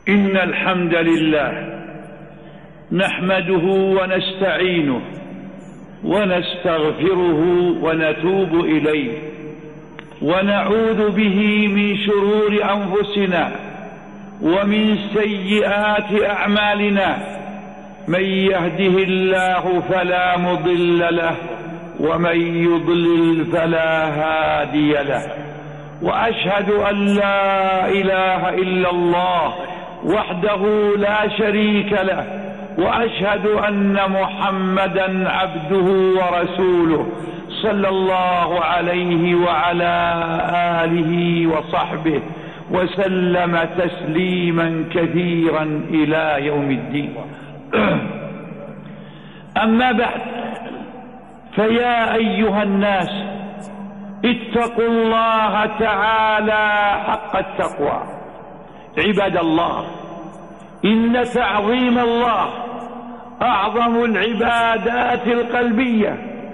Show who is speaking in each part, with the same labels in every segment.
Speaker 1: إن الحمد لله نحمده ونستعينه ونستغفره ونتوب إليه ونعوذ به من شرور أنفسنا ومن سيئات أعمالنا. من يهده الله فلا مضل له ومن يضلل فلا هادي له. وأشهد أن لا إله إلا الله وحده لا شريك له، وأشهد أن محمدا عبده ورسوله صلى الله عليه وعلى آله وصحبه وسلم تسليما كثيرا إلى يوم الدين. أما بعد، فيا أيها الناس اتقوا الله تعالى حق التقوى. عباد الله، إن تعظيم الله أعظم العبادات القلبية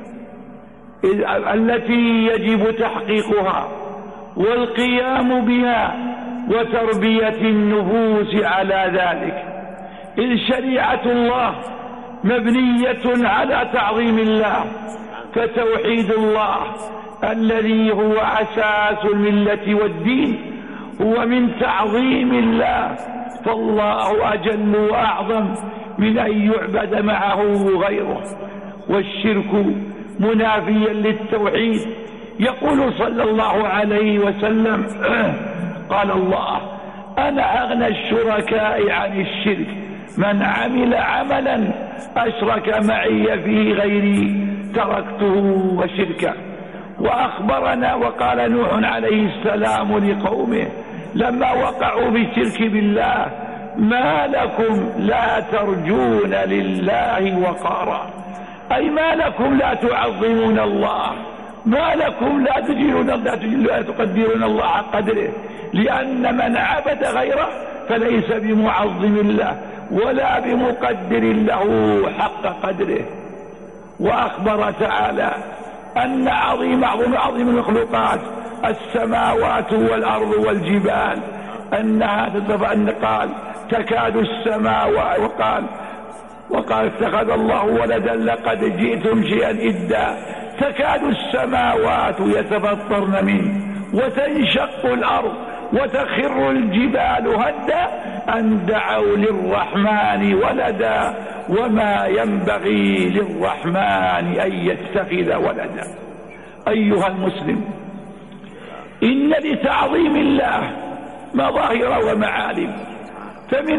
Speaker 1: التي يجب تحقيقها والقيام بها وتربية النفوس على ذلك، إذ شريعة الله مبنية على تعظيم الله، فتوحيد الله الذي هو أساس الملة والدين هو من تعظيم الله، فالله أجل وأعظم من أن يعبد معه غيره، والشرك منافيا للتوحيد. يقول صلى الله عليه وسلم: قال الله: أنا أغنى الشركاء عن الشرك، من عمل عملا أشرك معي فيه غيري تركته وشركه. وأخبرنا وقال نوح عليه السلام لقومه لما وقعوا في الشرك بالله: ما لكم لا ترجون لله وقارا، أي ما لكم لا تعظمون الله، ما لكم لا تقدرون الله حق قدره، لأن من عبد غيره فليس بمعظم الله ولا بمقدر له حق قدره. وأخبر تعالى أن عظيم المخلوقات السماوات والأرض والجبال أنها قال تكاد السماوات وقال اتخذ الله ولدا لقد جئتم شيئا إدا، تكاد السماوات يتفطرن منه وتنشق الأرض وتخر الجبال هدا أن دعوا للرحمن ولدا وما ينبغي للرحمن أن يتخذ ولدا. أيها المسلم، إن لتعظيم الله مظاهر ومعالم، فمن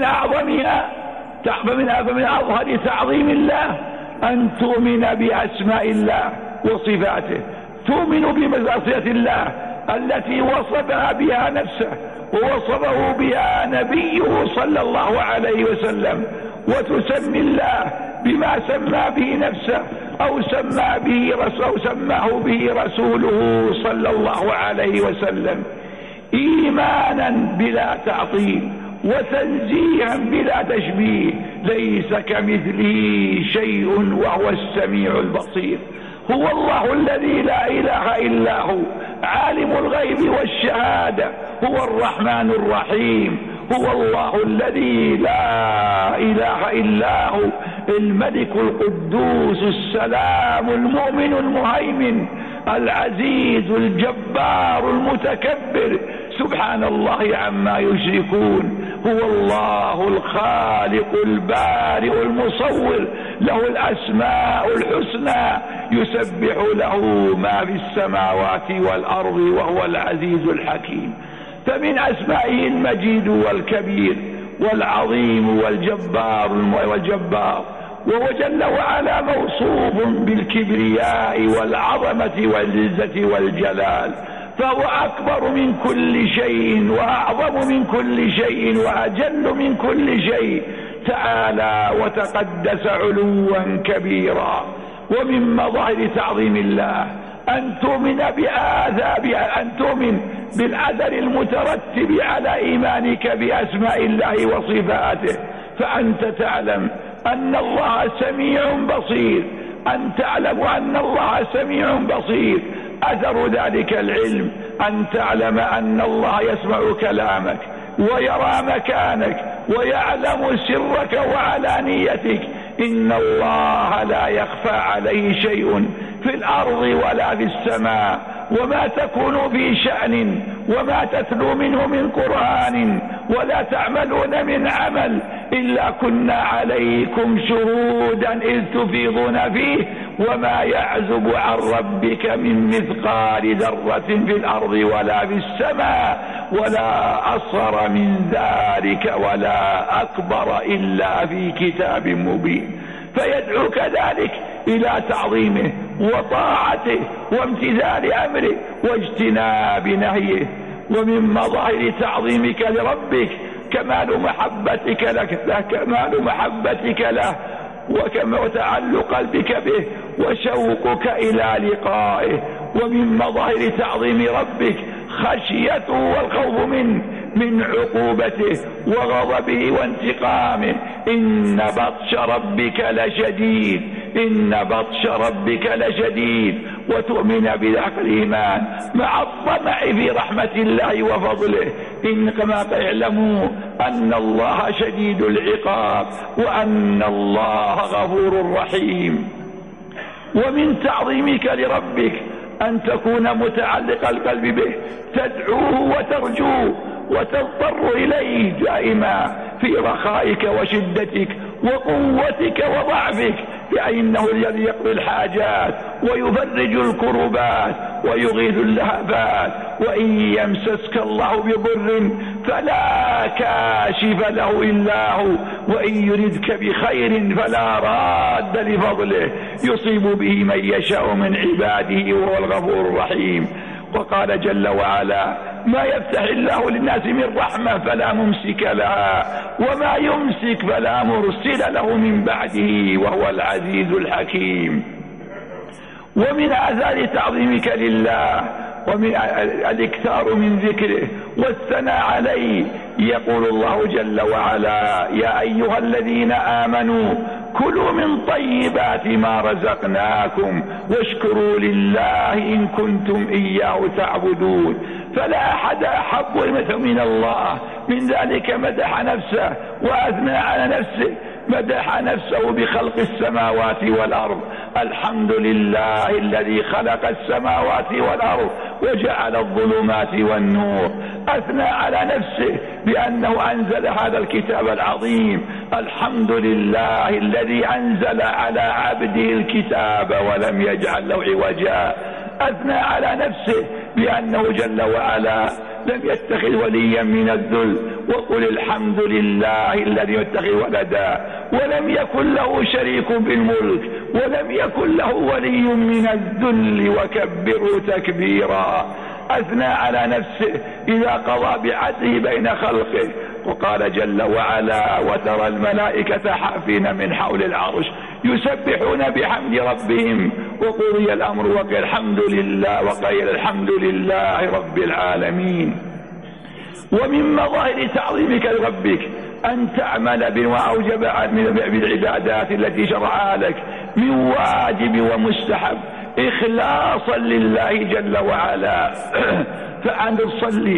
Speaker 1: أظهر تعظيم الله أن تؤمن بأسماء الله وصفاته، تؤمن بمعصية الله التي وصفها بها نفسه ووصفه بها نبيه صلى الله عليه وسلم، وتسمي الله بما سمى به نفسه أو سماه به رسوله صلى الله عليه وسلم، إيمانا بلا تعطيل وتنزيها بلا تشبيه، ليس كمثله شيء وهو السميع البصير. هو الله الذي لا إله إلا هو، عالم الغيب والشهادة، هو الرحمن الرحيم، هو الله الذي لا إله إلا هو، الملك القدوس السلام المؤمن المهيمن العزيز الجبار المتكبر، سبحان الله عما يشركون. هو الله الخالق البارئ المصور، له الأسماء الحسنى، يسبح له ما في السماوات والأرض وهو العزيز الحكيم. فمن أسمائه المجيد والكبير والعظيم والجبار، وهو جل وعلا موصوف بالكبرياء والعظمة والعزة والجلال، فهو أكبر من كل شيء وأعظم من كل شيء وأجل من كل شيء، تعالى وتقدس علوا كبيرا. ومن مظاهر تعظيم الله أن تؤمن بالأثر المترتب على إيمانك بأسماء الله وصفاته، فأنت تعلم أن الله سميع بصير، أن تعلم أن الله سميع بصير. أثر ذلك العلم أن تعلم أن الله يسمع كلامك ويرى مكانك ويعلم سرك وعلانيتك. إن الله لا يخفى عليه شيء في الأرض ولا في السماء. وما تكون في شأن وما تتلو منه من قرآن ولا تعملون من عمل إلا كنا عليكم شهودا إذ تفيضون فيه وما يعزب عن ربك من مثقال ذرة في الأرض ولا في السماء ولا أصغر من ذلك ولا أكبر إلا في كتاب مبين. فيدعوك ذلك إلى تعظيمه وطاعته وامتثال أمره واجتناب نهيه. ومن مظاهر تعظيمك لربك كمال محبتك له وتعلق قلبك به وشوقك إلى لقائه. ومن مظاهر تعظيم ربك خشيته والخوف من عقوبته وغضبه وانتقامه. إن بطش ربك لشديد. وتؤمن بذاك الإيمان مع الطمع في رحمة الله وفضله. إن كما تعلموا أن الله شديد العقاب وأن الله غفور رحيم. ومن تعظيمك لربك أن تكون متعلق القلب به تدعوه وترجوه وتضطر إليه دائما في رخائك وشدتك وقوتك وضعفك، فإنه الذي يقضي الحاجات ويفرج الكربات ويغيث اللهفات. وإن يمسسك الله بضر فلا كاشف له إلا هو وإن يردك بخير فلا راد لفضله يصيب به من يشاء من عباده وهو الغفور الرحيم. وقال جل وعلا: ما يفتح الله للناس من رحمة فلا ممسك لها وما يمسك فلا مرسل له من بعده وهو العزيز الحكيم. ومن آثار تعظيمك لله ومن الاكثار من ذكره والثناء عليه. يقول الله جل وعلا: يا أيها الذين آمنوا كلوا من طيبات ما رزقناكم واشكروا لله إن كنتم إياه تعبدون. فلا أحد أحب من الله من ذلك. مدح نفسه وأثنى على نفسه، مدح نفسه بخلق السماوات والأرض. الحمد لله الذي خلق السماوات والأرض وجعل الظلمات والنور. أثنى على نفسه بأنه أنزل هذا الكتاب العظيم. الحمد لله الذي أنزل على عبده الكتاب ولم يجعل له عوجا. أثنى على نفسه بأنه جل وعلا لم يتخذ وليا من الذل. وقل الحمد لله الذي يتخذ ولدا ولم يكن له شريك بالملك ولم يكن له ولي من الذل وكبره تكبيرا. أثنى على نفسه إذا قضى بعدله بين خلقه. وقال جل وعلا: وترى الملائكة حافين من حول العرش يسبحون بحمد ربهم وقضي الأمر وقيل الحمد لله رب العالمين. ومن مظاهر تعظيمك لربك أن تعمل بما أوجب بالعبادات التي شرعها لك من واجب ومستحب إخلاصا لله جل وعلا. فأن تصلي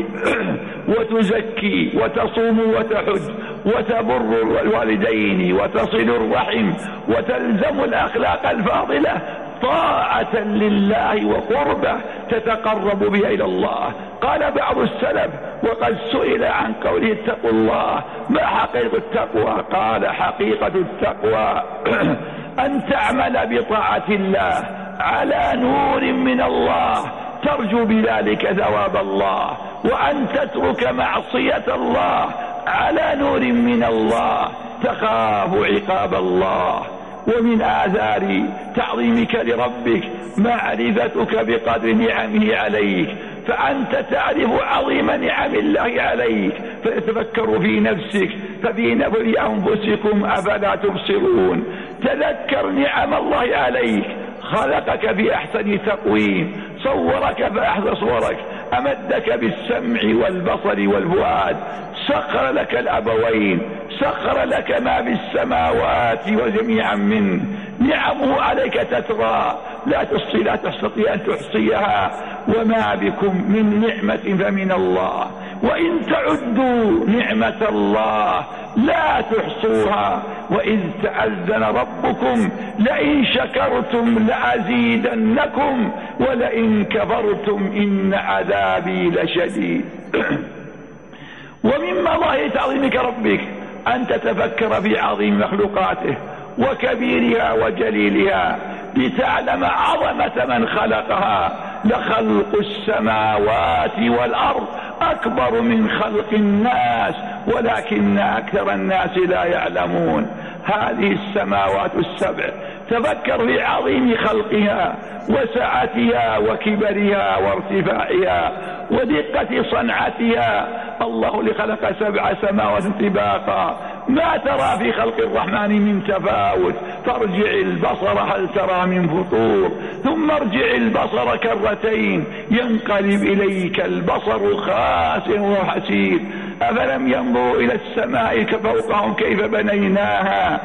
Speaker 1: وتزكي وتصوم وتحج وتبر الوالدين وتصل الرحم وتلزم الأخلاق الفاضلة طاعة لله وقربه تتقرب بها إلى الله. قال بعض السلف وقد سئل عن قوله اتقوا الله: ما حقيقة التقوى؟ قال: حقيقة التقوى أن تعمل بطاعة الله على نور من الله ترجو بذلك ثواب الله، وأن تترك معصية الله على نور من الله تخاف عقاب الله. ومن آثار تعظيمك لربك معرفتك بقدر نعمه عليك، فأنت تعرف عظيم نعم الله عليك فتتفكر في نفسك ففي أنفسكم أفلا تبصرون. تذكر نعم الله عليك. خلقك في أحسن تقويم، صورك فأحسن صورك، أمدك بالسمع والبصر والفؤاد، سخر لك الأبوين، سخر لك ما في السماوات وجميعا منه. نعمه عليك تترى لا تستطيع أن تحصيها. وما بكم من نعمة فمن الله، وإن تعدوا نعمة الله لا تحصوها وإذ تأذن ربكم لئن شكرتم لأزيدنكم ولئن كفرتم إن عذابي لشديد. ومن مظاهر تعظيمك ربك أن تتفكر في عظيم مخلوقاته وكبيرها وجليلها لتعلم عظمة من خلقها. لخلق السماوات والأرض أكبر من خلق الناس ولكن أكثر الناس لا يعلمون. هذه السماوات السبع تفكر في عظيم خلقها وسعتها وكبرها وارتفاعها ودقة صنعتها. الله لخلق 7 سماوات طباقا ما ترى في خلق الرحمن من تفاوت. فارجع البصر هل ترى من فطور ثم ارجع البصر كرتين ينقلب إليك البصر خاسئ وحسير. أفلم ينظروا إلى السماء فوقهم كيف بنيناها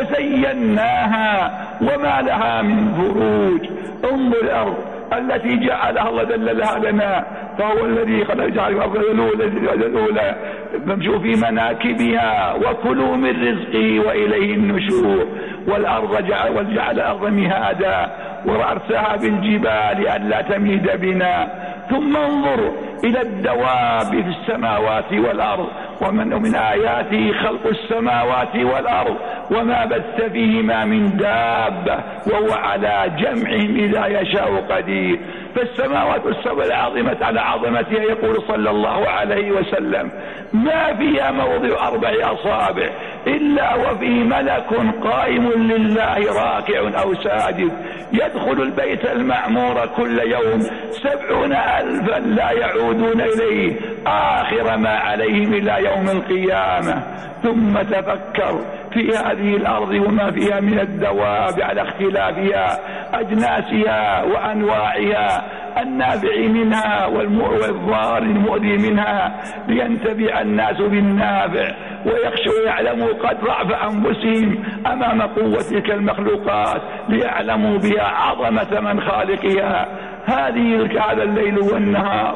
Speaker 1: وزيناها وما لها من فروج. انظر الأرض التي جعلها الله دللها لنا فهو الذي جعل الأرض الأولى فامشوا في مناكبها وكلوا من رزقه وإليه النشور. والأرض جعل الأرض مهادا وأرساها بالجبال ألا تميد بنا. ثم انظر إلى الدواب في السماوات والأرض ومن آياته خلق السماوات والأرض وما بث فيهما من دابة وهو على جمعهم إذا يشاء قدير. فالسماوات السبع العظيمة على عظمتها يقول صلى الله عليه وسلم ما فيها موضع 4 أصابع إلا وفيه ملك قائم لله راكع أو ساجد يدخل البيت المعمور كل يوم 70,000 لا يعودون إليه آخر ما عليهم إلى يوم القيامة. ثم تفكر في هذه الأرض وما فيها من الدواب على اختلافها أجناسها وأنواعها النافع منها والضار المؤذي منها لينتفع الناس بالنافع ويخشوا ويعلموا قد ضعف أنفسهم أمام قوة تلك المخلوقات ليعلموا بها عظمة من خالقها. هذا الليل والنهار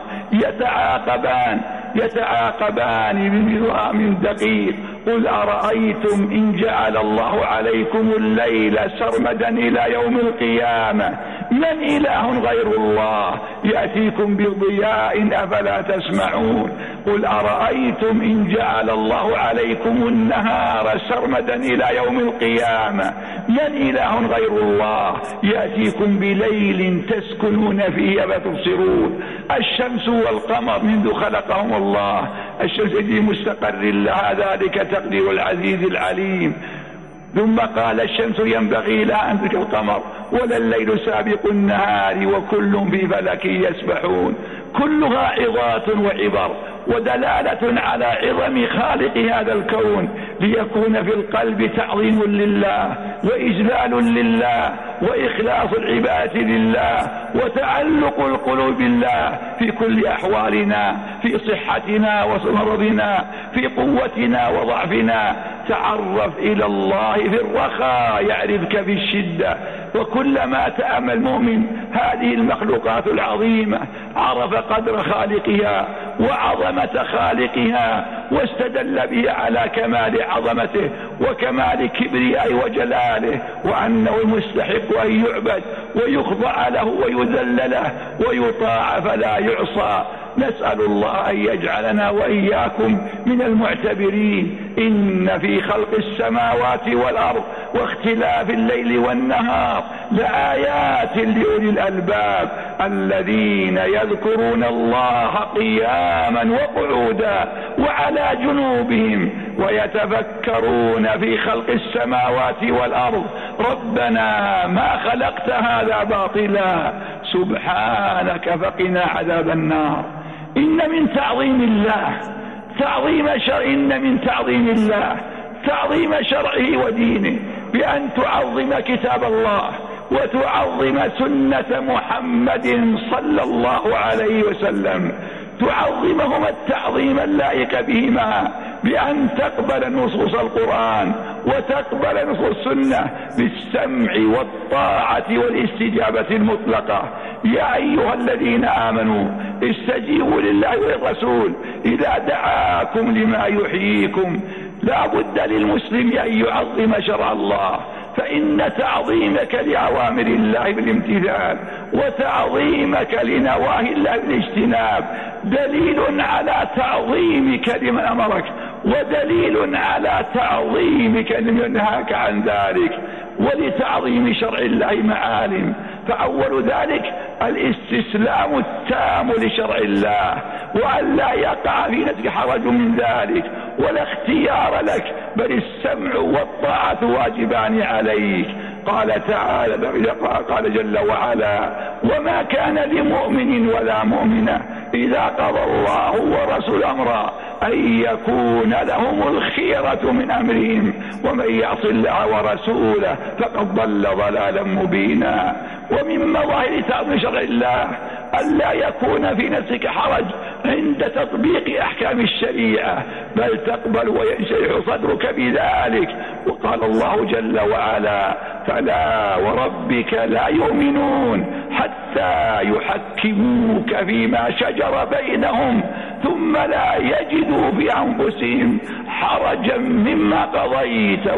Speaker 1: يتعاقبان بنظام دقيق. قل أرأيتم إن جعل الله عليكم الليل سرمدا إلى يوم القيامة من إله غير الله يأتيكم بضياء أفلا تسمعون. قل أرأيتم إن جعل الله عليكم النهار سرمدا إلى يوم القيامة من إله غير الله يأتيكم بليل تسكنون فيه فتبصرون. الشمس والقمر منذ خلقهم الله الشمس في مستقر لها ذلك تقدير العزيز العليم. ثم قال الشمس ينبغي لها أن تدرك القمر ولا الليل سابق النهار وكل في فلك يسبحون. كلها عظات وعبر ودلالة على عظم خالق هذا الكون ليكون في القلب تعظيم لله وإجلال لله وإخلاص العبادة لله وتعلق القلوب بالله في كل أحوالنا في صحتنا ومرضنا في قوتنا وضعفنا. تعرف إلى الله في الرخاء يعرفك في الشدة. وكلما تأمل المؤمن هذه المخلوقات العظيمة عرف قدر خالقها وعظمة خالقها واستدل بها على كمال عظمته وكمال كبريائه وجلاله وأنه المستحق أن يعبد ويخضع له ويذل له ويطاع فلا يعصى. نسأل الله أن يجعلنا وإياكم من المعتبرين. إن في خلق السماوات والأرض واختلاف الليل والنهار لآيات لأولي الألباب الذين يذكرون الله قياما وقعودا وعلى جنوبهم ويتفكرون في خلق السماوات والأرض ربنا ما خلقت هذا باطلا سبحانك فقنا عذاب النار. إن من تعظيم الله إن من تعظيم الله تعظيم شرعه ودينه بأن تعظم كتاب الله وتعظم سنة محمد صلى الله عليه وسلم تعظمهما التعظيم اللائق بهما بأن تقبل نصوص القرآن وتقبل نصوص السنة بالسمع والطاعة والاستجابة المطلقة. يا أيها الذين آمنوا استجيبوا لله وللرسول إذا دعاكم لما يحييكم. لا بد للمسلم أن يعظم شرع الله، فإن تعظيمك لأوامر الله بالامتثال وتعظيمك لنواهي الله بالاجتناب دليل على تعظيمك لمن أمرك، ودليل على تعظيمك لمن نهاك عن ذلك. ولتعظيم شرع الله معالم، فأول ذلك الاستسلام التام لشرع الله، وأن لا يقع في نفسك حرج من ذلك ولا اختيار لك، بل السمع والطاعة واجبان عليك. قال تعالى، قال جل وعلا: وما كان لمؤمن ولا مؤمنة إذا قضى الله ورسوله أمرا أن يكون لهم الخيرة من أمرهم ومن يعص الله ورسوله فقد ضل ضلالا مبينا. ومن مظاهر تعظيم شرع الله أن لا يكون في نفسك حرج عند تطبيق أحكام الشريعة، بل تقبل وينشرح صدرك بذلك. وقال الله جل وعلا: فلا وربك لا يؤمنون حتى يحكموك فيما شجر بينهم ثم لا يجدوا في أنفسهم حرجا مما قضيت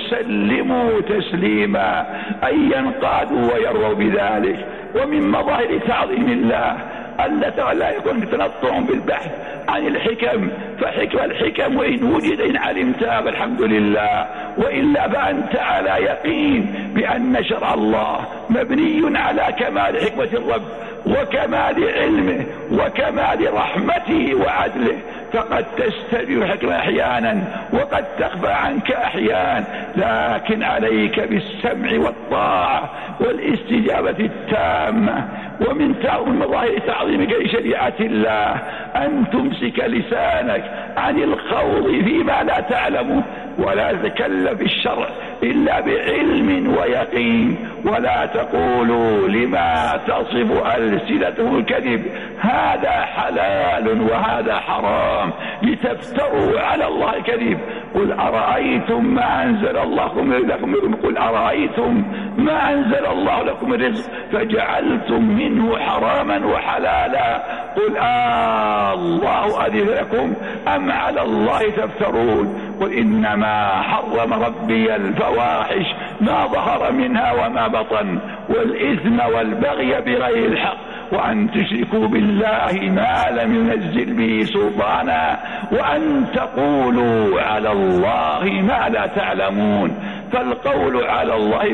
Speaker 1: ويسلموا تسليما، أي ينقادوا ويرضوا بذلك. ومن مظاهر تعظيم الله ألا لا يكون تنطع بالبحث عن الحكم، فحكم الحكم وإن وجد إن علمتها فالحمد لله، وإلا فأنت على يقين بأن شرع الله مبني على كمال حكمة الرب وكمال علمه وكمال رحمته وعدله. فقد تستبيح الحكمة أحيانا وقد تخفى عنك أحيانا، لكن عليك بالسمع والطاعة والاستجابة التامة. ومن مظاهر تعظيمك لشريعة الله أن تمسك لسانك عن الخوض فيما لا تعلمه، ولا تتكلم في الشرع إلا بعلم ويقين، ولا تقولوا لما تصف ألسنتهم الكذب هذا حلال وهذا حرام لتفتروا على الله الكذب. قل أرأيتم ما أنزل الله لكم من رزق، قل أرأيتم ما أنزل الله لكم من رزق فجعلتم منه حراما وحلالا، قل الله أذن لكم أم على الله تفترون. قل إنما حرم ربي الفواحش ما ظهر منها وما بطن والإثم والبغي بغير الحق وأن تشركوا بالله ما لم ينزل به سلطانا وأن تقولوا على الله ما لا تعلمون. فالقول على الله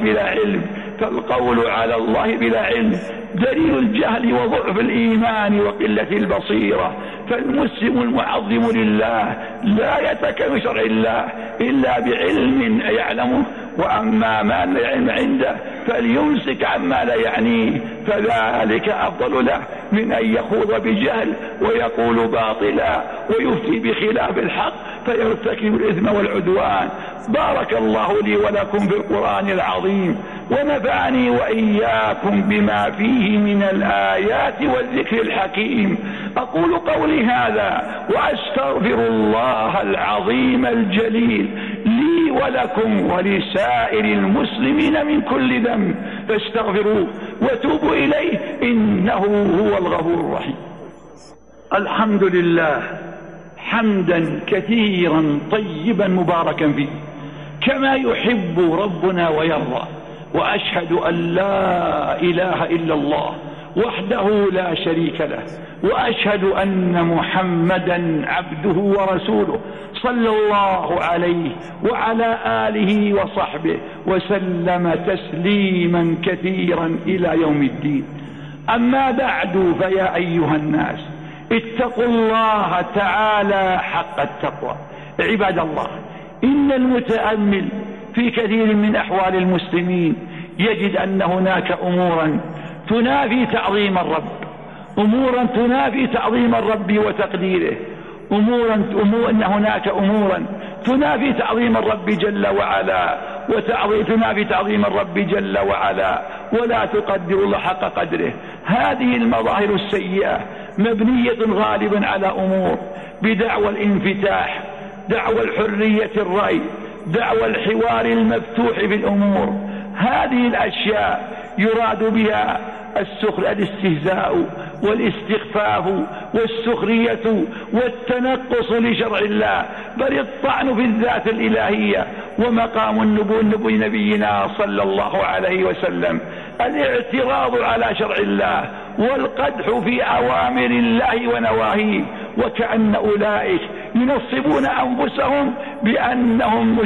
Speaker 1: بلا علم دليل الجهل وضعف الإيمان وقلة البصيرة. فالمسلم المعظم لله لا يتكلم شرع الله إلا بعلم يعلمه، وأما ما لا علم عنده فليمسك عما لا يعنيه، فذلك أفضل له من أن يخوض بجهل ويقول باطلا ويفتي بخلاف الحق فيرتكب الإثم والعدوان. بارك الله لي ولكم في القرآن العظيم، ونفعني وإياكم بما فيه من الآيات والذكر الحكيم. أقول قولي هذا وأستغفر الله العظيم الجليل لي ولكم ولسائر المسلمين من كل ذنب، فاستغفروه وتوبوا إليه إنه هو الغفور الرحيم. الحمد لله حمدا كثيرا طيبا مباركا فيه كما يحب ربنا ويرضى، وأشهد أن لا إله إلا الله وحده لا شريك له، وأشهد أن محمدا عبده ورسوله صلى الله عليه وعلى آله وصحبه وسلم تسليما كثيرا إلى يوم الدين. أما بعد، فيا أيها الناس اتقوا الله تعالى حق التقوى. عباد الله، إن المتأمل في كثير من أحوال المسلمين يجد أن هناك أمورا تنافي تعظيم الرب، أمورا تنافي تعظيم الرب وتقديره، أن هناك أمورا تنافي تعظيم الرب جل وعلا تنافي تعظيم الرب جل وعلا ولا تقدر الله حق قدره. هذه المظاهر السيئة مبنية غالبا على أمور بدعوى الانفتاح، دعوى الحرية الرأي، دعوى الحوار المفتوح في الأمور. هذه الأشياء يراد بها الاستهزاء والاستخفاف والسخرية والتنقص لشرع الله، بل الطعن في الذات الإلهية ومقام النبوة نبينا صلى الله عليه وسلم، الاعتراض على شرع الله والقدح في أوامر الله ونواهيه، وكأن أولئك ينصبون أنفسهم بأنهم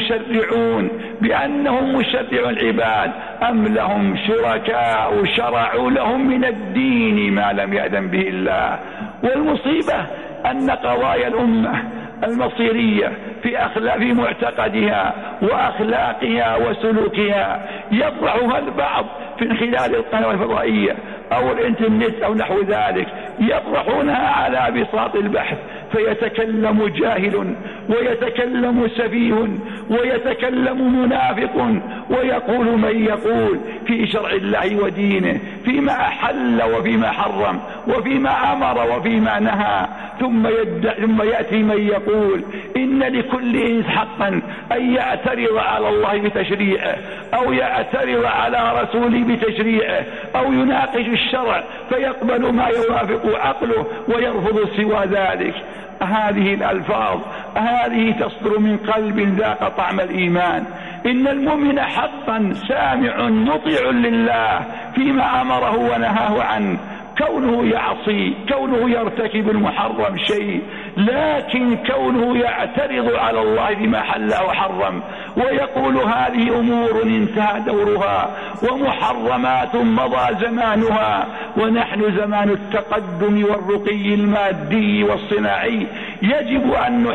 Speaker 1: مشرعون العباد، أم لهم شركاء شرعوا لهم من الدين ما لم يأذن به الله. والمصيبة أن قضايا الأمة المصيرية في معتقدها وأخلاقها وسلوكها يطرحها البعض من خلال القنوات الفضائية أو الإنترنت أو نحو ذلك، يطرحونها على بساط البحث، فيتكلم جاهل ويتكلم سفيه ويتكلم منافق ويقول من يقول في شرع الله ودينه، فيما أحل وفيما حرم وفيما أمر وفيما نهى، ثم يأتي من يقول إن لكل إنس حقا أن يعترض على الله بتشريعه أو يعترض على رسوله بتشريعه أو يناقش الشرع فيقبل ما يوافق عقله ويرفض سوى ذلك. هذه الألفاظ هذه تصدر من قلب ذاق طعم الإيمان. إن المؤمن حقا سامع مطيع لله فيما أمره ونهاه عنه، كونه يعصي، كونه يرتكب المحرم شيء، لكن كونه يعترض على الله بما حله وحرم ويقول هذه أمور انتهى دورها ومحرمات مضى زمانها ونحن زمان التقدم والرقي المادي والصناعي، يجب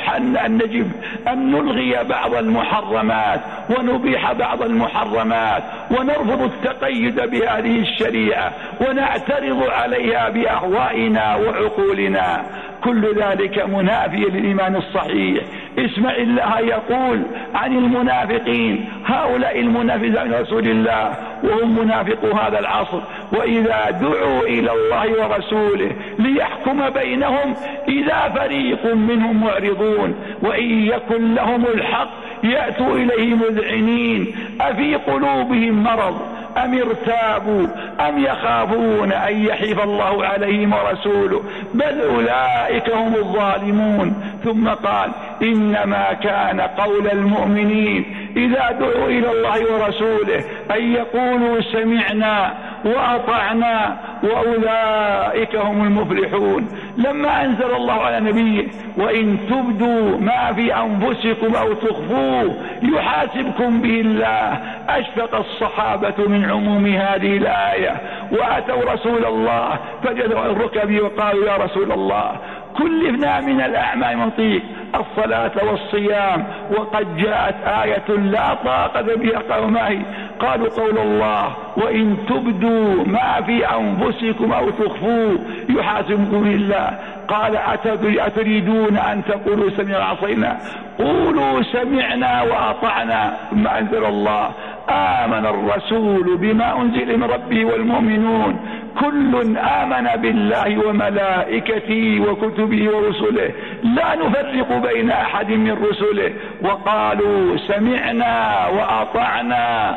Speaker 1: أن نلغي بعض المحرمات ونبيح بعض المحرمات ونرفض التقيد بهذه الشريعة ونعترض عليها بأهوائنا وعقولنا. كل ذلك منافي للإيمان الصحيح. اسمع الله يقول عن المنافقين، هؤلاء المنافقين عن رسول الله وهم منافقو هذا العصر، وإذا دعوا إلى الله ورسوله ليحكم بينهم إذا فريق منهم معرضون وإن يكن لهم الحق يأتوا إليه مذعنين أفي قلوبهم مرض أم ارتابوا أم يخافون أن يحيف الله عليهم ورسوله بل أولئك هم الظالمون. ثم قال إنما كان قول المؤمنين إذا دعوا إلى الله ورسوله أن يقولوا سمعنا وأطعنا وأولئك هم المفلحون. لما أنزل الله على نبيه وإن تبدوا ما في أنفسكم أو تخفوه يحاسبكم به الله، أشفق الصحابة من عموم هذه الآية وأتوا رسول الله فجدوا الركب وقالوا يا رسول الله كلفنا من الأعمال منطيق الصلاة والصيام وقد جاءت آية لا طاقة بها. قالوا ما هي؟ قالوا قول الله وإن تبدوا ما في أنفسكم أو تخفوه يحاسبكم الله. قال أتريدون أن تقولوا سمعنا وعصينا؟ قولوا سمعنا وأطعنا. ثم أنزل الله آمن الرسول بما أنزل من ربه والمؤمنون كل آمن بالله وملائكته وكتبه ورسله لا نفرق بين أحد من رسله وقالوا سمعنا وأطعنا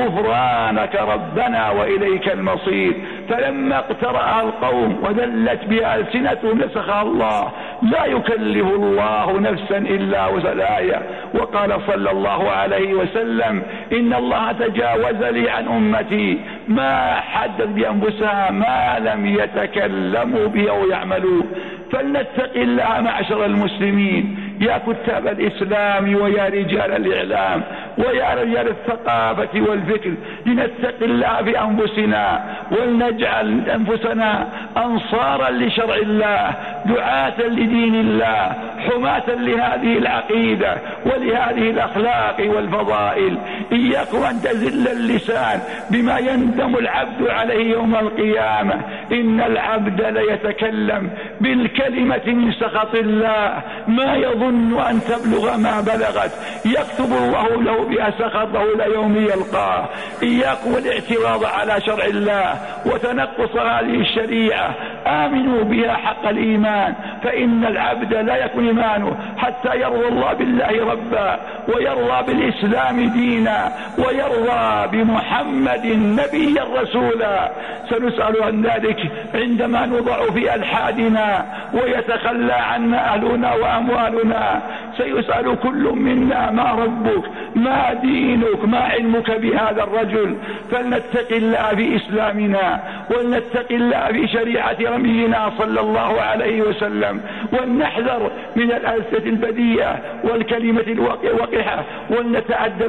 Speaker 1: غفرانك ربنا وإليك المصير. فلما اقترأها القوم وذلت بها ألسنتهم نسخها الله لا يكلف الله نفسا إلا وسعها. وقال صلى الله عليه وسلم إن الله تجاوز لي عن أمتي ما حدث بأنفسها ما لم يتكلموا به أو يعملوا. فلنتق الله معشر المسلمين يا كتاب الإسلام ويا رجال الإعلام ويا رجال الثقافة والفكر، لنتق الله بأنفسنا ولنجعل أنفسنا أنصارا لشرع الله دعاة لدين الله حماة لهذه العقيدة ولهذه الأخلاق والفضائل. إياكم أن تزل اللسان بما يندم العبد عليه يوم القيامة. إن العبد ليتكلم بالكلمة من سخط الله ما يظن أن تبلغ ما بلغت يكتب الله له بها سخطه إلى يوم يلقاه. إياكم الاعتراض على شرع الله وتنقص هذه الشريعة، آمنوا بها حق الإيمان فإن العبد لا يكون إيمانه حتى يرضى الله بالله ربا، ويرضى بالإسلام دينا، ويرضى بمحمد نبيا رسولا. سنسأل عن ذلك عندما نوضع في ألحادنا ويتخلى عنا أهلنا وأموالنا. سيسأل كل منا: ما ربك؟ ما دينك؟ ما علمك بهذا الرجل؟ فلنتق الله في إسلامنا، ولنتق الله في شريعة نبينا صلى الله عليه وسلم، ولنحذر من الألسنة البذيئة والكلمة الوقحة، ولنتأدب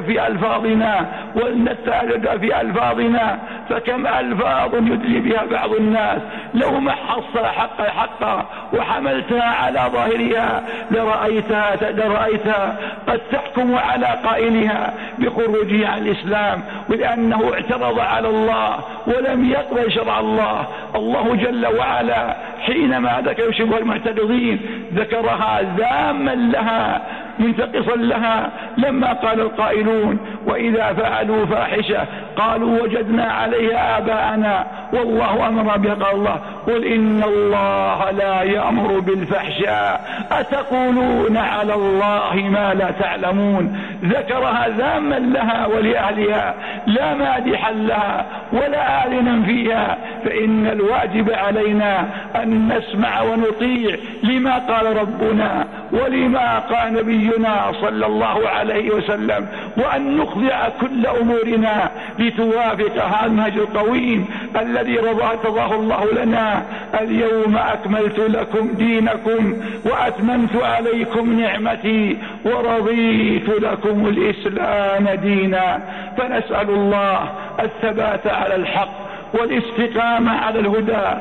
Speaker 1: في ألفاظنا فكم ألفاظ يدلي بها بعض الناس لو محص حقا وحملتها على ظاهرها لرأيتها قد تحكم على قائلها بخروجه عن الإسلام، ولأنه اعترض على الله ولم يقبل شرع الله. الله جل وعلا حينما ذكر شبه المعترضين ذكرها ذاما لها منتقصا لها، لما قال القائلون: وإذا فعلوا فاحشة قالوا وجدنا عليها آباءنا والله أمر بها. قال الله: قل إن الله لا يأمر بالفحشاء أتقولون على الله ما لا تعلمون. ذكرها ذاما لها ولأهلها لا مادحا لها ولا آلنا فيها. فإن الواجب علينا أن نسمع ونطيع لما قال ربنا ولما قال نبينا صلى الله عليه وسلم، وأن نخضع كل أمورنا لتوافق هذا المنهج القويم الذي رضاه الله لنا: اليوم أكملت لكم دينكم وأتممت عليكم نعمتي ورضيت لكم الإسلام دينا. فنسأل الله الثبات على الحق والاستقامة على الهدى.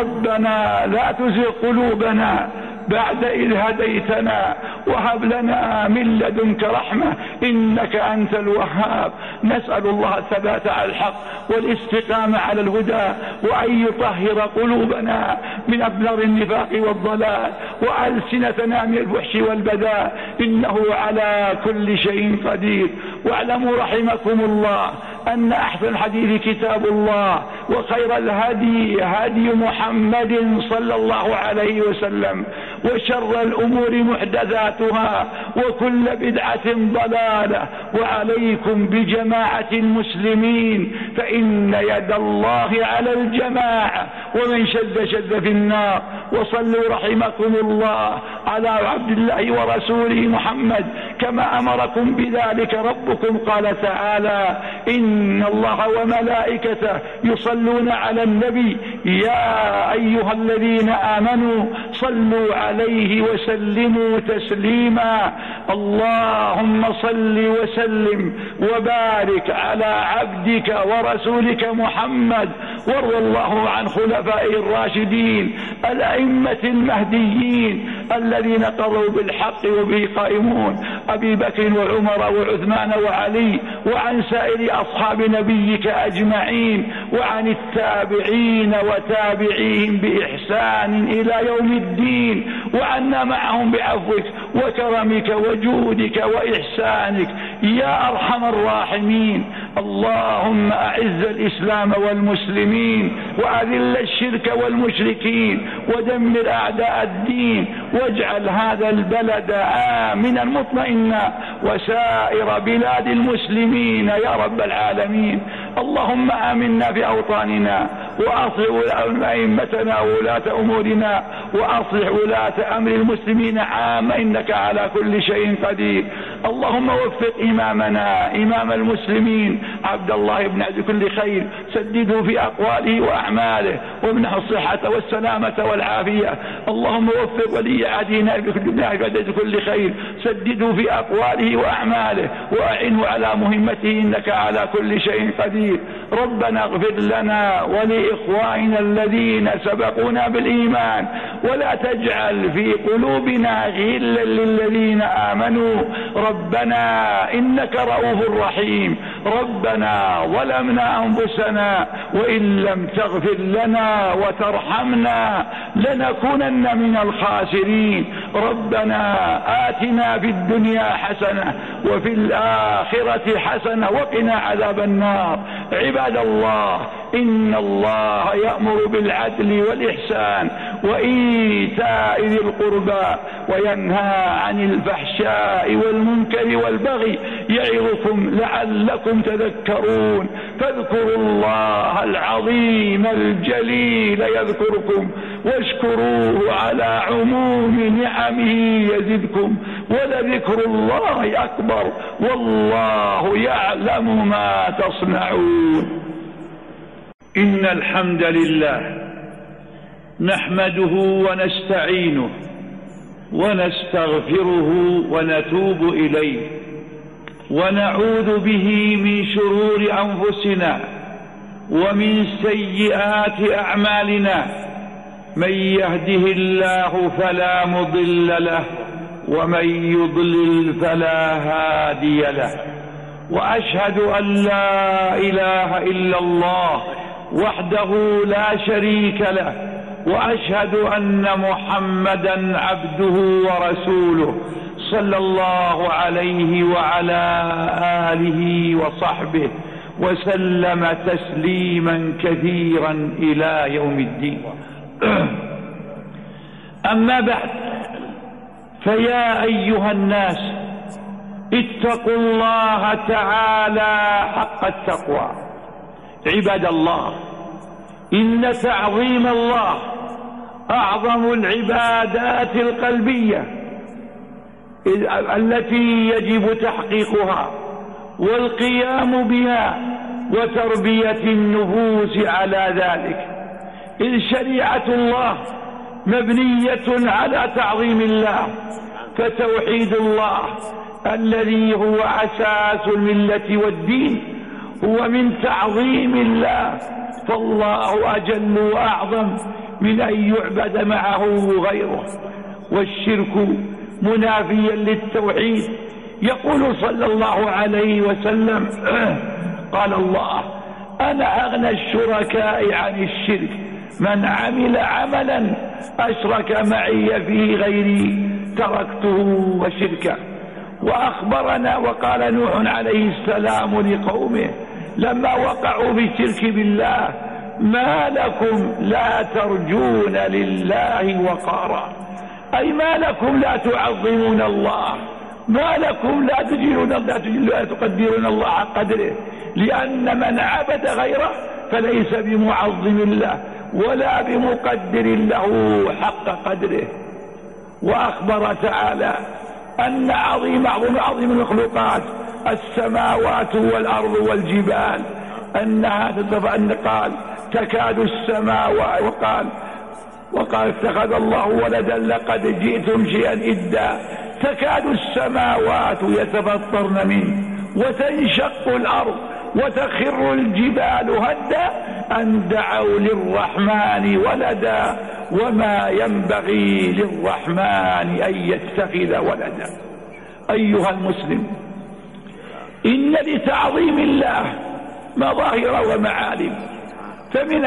Speaker 1: ربنا لا تزغ قلوبنا بعد إذ هديتنا وهب لنا من لدنك رحمة إنك أنت الوهاب. نسأل الله الثبات على الحق والاستقامة على الهدى، وأن يطهر قلوبنا من أبلغ النفاق والضلال، وألسنتنا من الفحش والبذاء، إنه على كل شيء قدير. واعلموا رحمكم الله أن أحسن الحديث كتاب الله، وخير الهدي هدي محمد صلى الله عليه وسلم، وشر الأمور محدثاتها، وكل بدعة ضلالة. وعليكم بجماعة المسلمين فإن يد الله على الجماعة، ومن شذ في النار. وصلوا رحمكم الله على عبد الله ورسوله محمد كما أمركم بذلك ربكم. قال تعالى: إن الله وملائكته يصلون على النبي يا أيها الذين آمنوا صلوا عليه وسلموا تسليما. اللهم صل وسلم وبارك على عبدك ورسولك محمد، وارض الله عن خلفائه الراشدين الأئمة المهديين الذين قضوا بالحق وبه قائمون: أبي بكر وعمر وعثمان وعلي، وعن سائر أصحاب نبيك أجمعين، وعن التابعين وتابعيهم بإحسان إلى يوم الدين، وعنا معهم بعفوك وكرمك وجودك وإحسانك يا أرحم الراحمين. اللهم أعز الإسلام والمسلمين، وأذل الشرك والمشركين، ودمر أعداء الدين، واجعل هذا البلد آمنا مطمئنا، وسائر بلاد المسلمين يا رب العالمين. اللهم آمنا في أوطاننا، وأصلح أئمتنا وولاة أمورنا، وأصلح ولاة أمر المسلمين عامة، إنك على كل شيء قدير. اللهم وفق إمامنا إمام المسلمين عبد الله بن عبد كل خير، سدده في أقواله وأعماله، ومنه الصحة والسلامة والعافية. اللهم وفق ولي عهدنا بكل خير، سدده في أقواله وأعماله، وأعنه على مهمته، إنك على كل شيء قدير. ربنا اغفر لنا ولإخواننا الذين سبقونا بالإيمان، ولا تجعل في قلوبنا غلا للذين آمنوا. ربنا إنك رؤوف رحيم. ربنا ظلمنا أنفسنا، وإن لم تغفر لنا وترحمنا لنكونن من الخاسرين. ربنا آتنا في الدنيا حسنة وفي الآخرة حسنة وقنا عذاب النار. عباد الله، إن الله يأمر بالعدل والإحسان وإيتاء ذي القربى وينهى عن الفحشاء والمنكر والبغي يعظكم لعلكم تذكرون فاذكروا الله العظيم الجليل يذكركم واشكروه على عموم نعمه يزدكم ولذكر الله أكبر والله يعلم ما تصنعون. إن الحمد لله نحمده ونستعينه ونستغفره ونتوب إليه ونعوذ به من شرور أنفسنا ومن سيئات أعمالنا من يهده الله فلا مضل له ومن يضلل فلا هادي له وأشهد أن لا إله إلا الله وحده لا شريك له وأشهد أن محمدا عبده ورسوله صلى الله عليه وعلى آله وصحبه وسلم تسليما كثيرا إلى يوم الدين. أما بعد، فيا أيها الناس اتقوا الله تعالى حق التقوى. عباد الله، إن تعظيم الله أعظم العبادات القلبية التي يجب تحقيقها والقيام بها وتربية النفوس على ذلك، إذ شريعة الله مبنية على تعظيم الله، فتوحيد الله الذي هو أساس الملة والدين هو من تعظيم الله، فالله أجل وأعظم من أن يعبد معه غيره، والشرك منافيا للتوحيد. يقول صلى الله عليه وسلم قال الله: أنا أغنى الشركاء عن الشرك، من عمل عملا أشرك معي فيه غيري تركته وشركه. وأخبرنا وقال نوح عليه السلام لقومه لما وقعوا في الشرك بالله: ما لكم لا ترجون لله وقارا، أي ما لكم لا تعظمون الله، ما لكم لا تقدرون الله حق قدره، لأن من عبد غيره فليس بمعظم الله ولا بمقدر له حق قدره. وأخبر تعالى أن عظيم المخلوقات السماوات والأرض والجبال أنها قال تكاد السماوات وقال اتخذ الله ولدا لقد جئتم شيئا إدا، تكاد السماوات يتفطرن منه وتنشق الأرض وتخر الجبال هدا أن دعوا للرحمن ولدا وما ينبغي للرحمن أن يتخذ ولدا. أيها المسلم، إن لتعظيم الله مظاهر ومعالم، فمن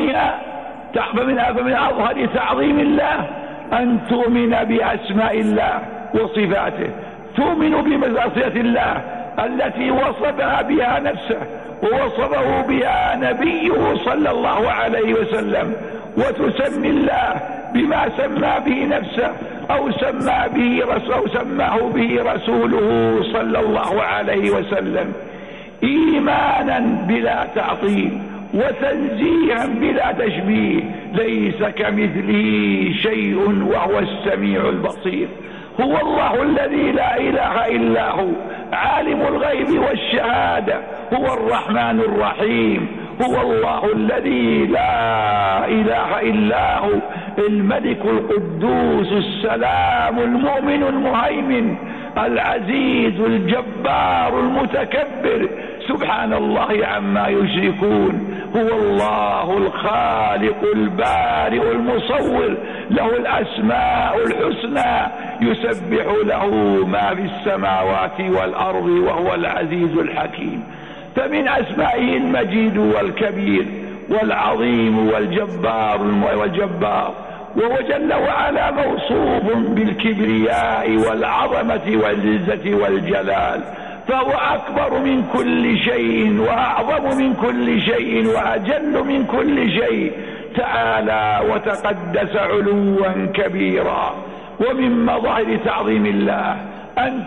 Speaker 1: أظهر تعظيم الله أن تؤمن بأسماء الله وصفاته، تؤمن بمعصية الله التي وصفها بها نفسه ووصفه بها نبيه صلى الله عليه وسلم، وتسمي الله بما سمى به نفسه أو سماه به رسوله صلى الله عليه وسلم، إيمانا بلا تعطيل وتنزيها بلا تشبيه، ليس كمثله شيء وهو السميع البصير. هو الله الذي لا إله إلا هو، عالم الغيب والشهادة، هو الرحمن الرحيم، هو الله الذي لا إله إلا هو، الملك القدوس السلام المؤمن المهيمن العزيز الجبار المتكبر، سبحان الله عما يشركون. هو الله الخالق البارئ المصور، له الأسماء الحسنى، يسبح له ما في السماوات والأرض وهو العزيز الحكيم. فمن أسمائه المجيد والكبير والعظيم والجبار، وهو جل وعلا موصوف بالكبرياء والعظمة والعزة والجلال، فهو أكبر من كل شيء وأعظم من كل شيء وأجل من كل شيء، تعالى وتقدس علوا كبيرا. ومن مظاهر تعظيم الله أن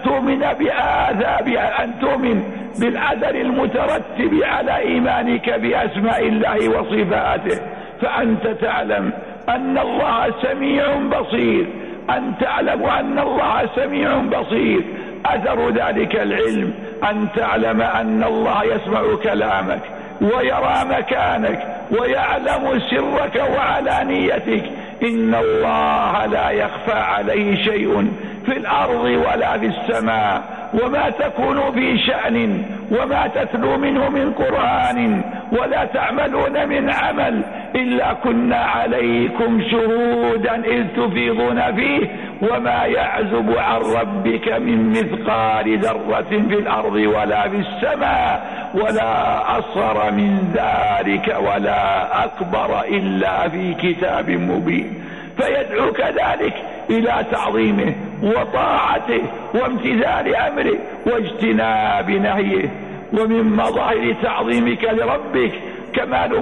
Speaker 1: تؤمن بالأثر المترتب على إيمانك بأسماء الله وصفاته، فأنت تعلم أن الله سميع بصير، أن تعلم أن الله سميع بصير. أثر ذلك العلم أن تعلم أن الله يسمع كلامك ويرى مكانك ويعلم سرك وعلانيتك. إن الله لا يخفى عليه شيء في الأرض ولا في السماء، وما تكون في شأن وما تتلو منه من قرآن ولا تعملون من عمل إلا كنا عليكم شهودا إذ تفيضون فيه، وما يعزب عن ربك من مثقال ذرة في الأرض ولا في السماء ولا أصغر من ذلك ولا أكبر إلا في كتاب مبين. فيدعوك ذلك إلى تعظيمه وطاعته وامتثال أمره واجتناب نهيه. ومن مظاهر تعظيمك لربك كمال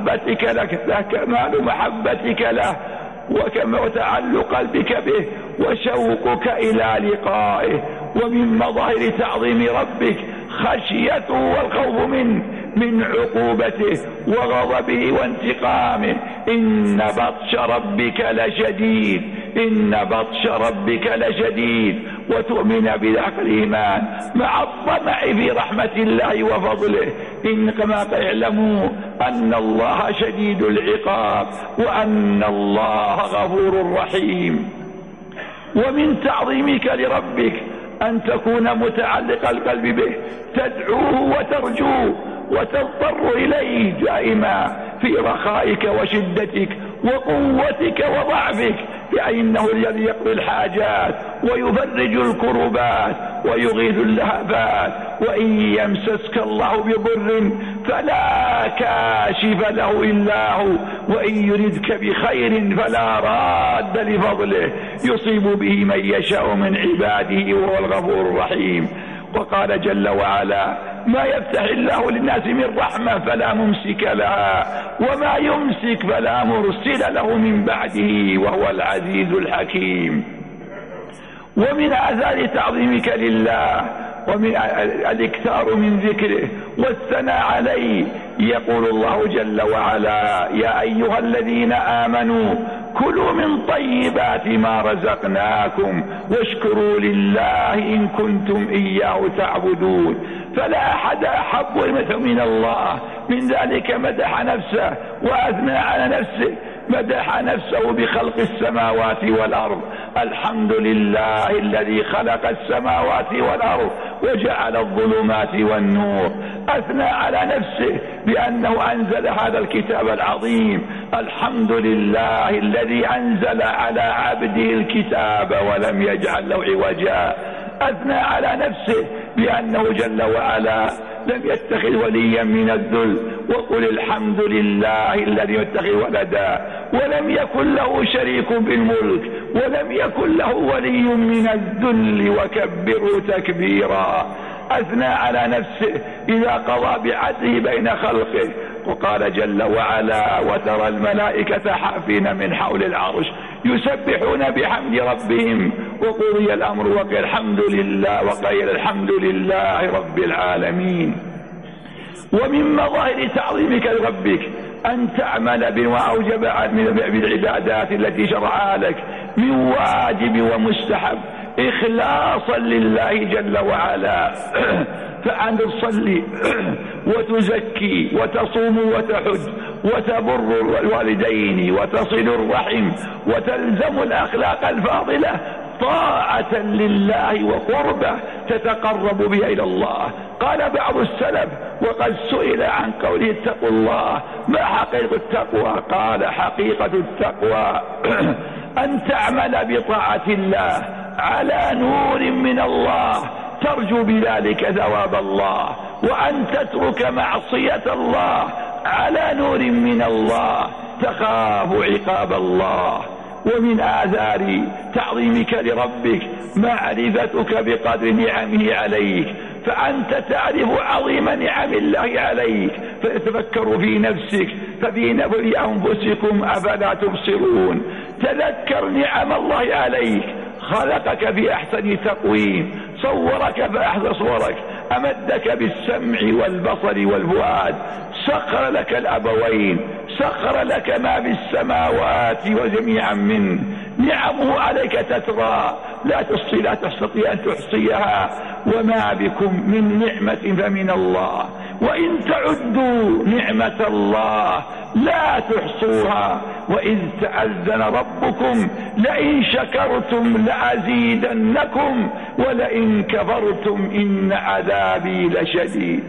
Speaker 1: محبتك له وتعلق قلبك به وشوقك إلى لقائه. ومن مظاهر تعظيم ربك خشيته والخوف من عقوبته وغضبه وانتقامه. إن بطش ربك لشديد. وتؤمن بذاك الإيمان مع الطمع في رحمة الله وفضله. كما تعلموا أن الله شديد العقاب وأن الله غفور رحيم. ومن تعظيمك لربك أن تكون متعلق القلب به، تدعوه وترجوه وتضطر إليه دائما في رخائك وشدتك وقوتك وضعفك، فإنه الذي يقضي الحاجات ويفرج الكربات ويغيث اللهفات. وإن يمسسك الله بضر فلا كاشف له إلا هو، وإن يردك بخير فلا راد لفضله يصيب به من يشاء من عباده وهو الغفور الرحيم. وقال جل وعلا: ما يفتح الله للناس من رحمة فلا ممسك لها وما يمسك فلا مرسل له من بعده وهو العزيز الحكيم. ومن آثار تعظيمك لله ومن الاكثار من ذكره والثناء عليه، يقول الله جل وعلا: يا أيها الذين آمنوا كلوا من طيبات ما رزقناكم واشكروا لله إن كنتم إياه تعبدون. فلا أحد أحب من الله من ذلك. مدح نفسه وأثنى على نفسه، مدح نفسه بخلق السماوات والأرض. الحمد لله الذي خلق السماوات والأرض وجعل الظلمات والنور. أثنى على نفسه بأنه أنزل هذا الكتاب العظيم. الحمد لله الذي أنزل على عبده الكتاب ولم يجعل له عوجا. أثنى على نفسه بأنه جل وعلا لم يتخذ وليا من الذل، وقل الحمد لله الذي يتخذ ولدا ولم يكن له شريك بالملك ولم يكن له ولي من الذل وكبره تكبيرا. أثنى على نفسه إذا قضى بعدله بين خلقه، وقال جل وعلا: وترى الملائكة حافين من حول العرش يسبحون بحمد ربهم وقضي الأمر وقيل الحمد لله رب العالمين. ومن مظاهر تعظيمك لربك أن تعمل بما أوجب بالعبادات التي شرعها لك من واجب ومستحب إخلاصا لله جل وعلا. فأن تصلي وتزكي وتصوم وتحج وتبر الوالدين وتصل الرحم وتلزم الأخلاق الفاضلة طاعة لله وقربه تتقرب بها إلى الله. قال بعض السلف وقد سئل عن قوله اتقوا الله: ما حقيقة التقوى؟ قال: حقيقة التقوى أن تعمل بطاعة الله على نور من الله ترجو بذلك ثواب الله، وأن تترك معصية الله على نور من الله تخاف عقاب الله. ومن آثار تعظيمك لربك معرفتك بقدر نعمه عليك فأنت تعرف عظيم نعم الله عليك، فتفكر في نفسك، ففي أنفسكم أفلا تبصرون. تذكر نعم الله عليك، خلقك في أحسن تقويم، صورك فأحسن صورك، أمدك بالسمع والبصر والفؤاد، سخر لك الأبوين، سخر لك ما في السماوات وجميعا منه. نعمه عليك تترى لا تستطيع أن تحصيها، وما بكم من نعمة فمن الله، وإن تعدوا نعمة الله لا تحصوها. وإذ تأذن ربكم لئن شكرتم لأزيدنكم ولئن كفرتم إن عذابي لشديد.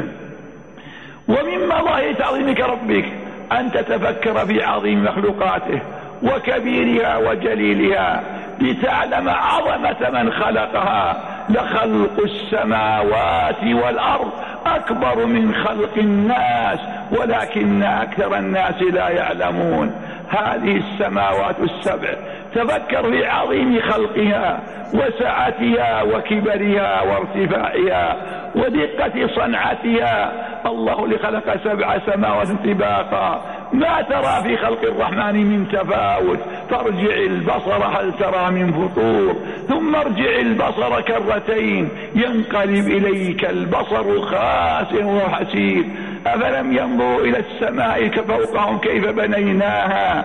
Speaker 1: ومن مظاهر تعظيمك ربك أن تتفكر في عظيم مخلوقاته وكبيرها وجليلها، لتعلم عظمة من خلقها. لخلق السماوات والأرض أكبر من خلق الناس ولكن أكثر الناس لا يعلمون. هذه السماوات السبع تفكر في عظيم خلقها وسعتها وكبرها وارتفاعها ودقة صنعتها. الله لخلق 7 سماوات طباقا، ما ترى في خلق الرحمن من تفاوت. فارجع البصر هل ترى من فطور، ثم ارجع البصر كرتين ينقلب إليك البصر خاسئا وحسير. أفلم ينظروا إلى السماء فوقهم كيف بنيناها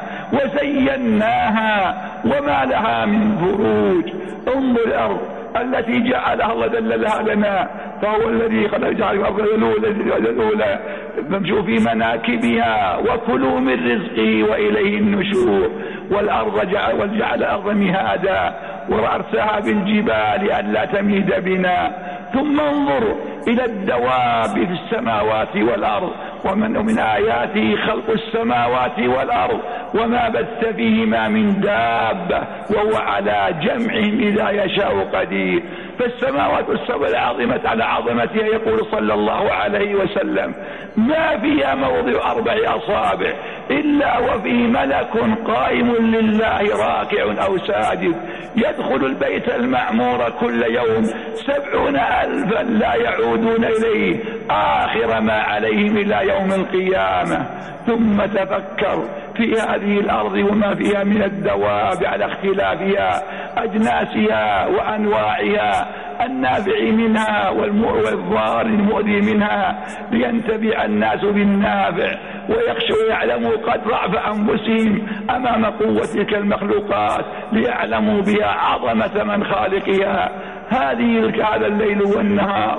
Speaker 1: وزيناها وما لها من فروج. انظر الأرض التي جعلها الله دللها لنا، فهو الذي جعل الأرض الأولى فامشوا في مناكبها وكلوا من رزقه وإليه النشور. والأرض جعل الأرض مهادا وأرساها بالجبال ألا تميد بنا. ثم انظر إلى الدواب في السماوات والأرض، ومن آياته خلق السماوات والأرض وما بث فيهما من دابة وهو على جمعهم إذا يشاء قدير. فالسماوات السبع العظيمة على عظمتها يقول صلى الله عليه وسلم: ما فيها موضع 4 أصابع إلا وفيه ملك قائم لله راكع أو ساجد، يدخل البيت المعمور كل يوم 70,000 لا يعودون إليه آخر ما عليهم إلى يوم القيامة. ثم تفكر في هذه الأرض وما فيها من الدواب على اختلافها أجناسها وأنواعها، النافع منها والضار المؤذي منها، لينتفع الناس بالنافع ويخشوا يعلموا قد ضعف أنفسهم أمام قوة تلك المخلوقات، ليعلموا بها عظمة من خالقها. هذا الليل والنهار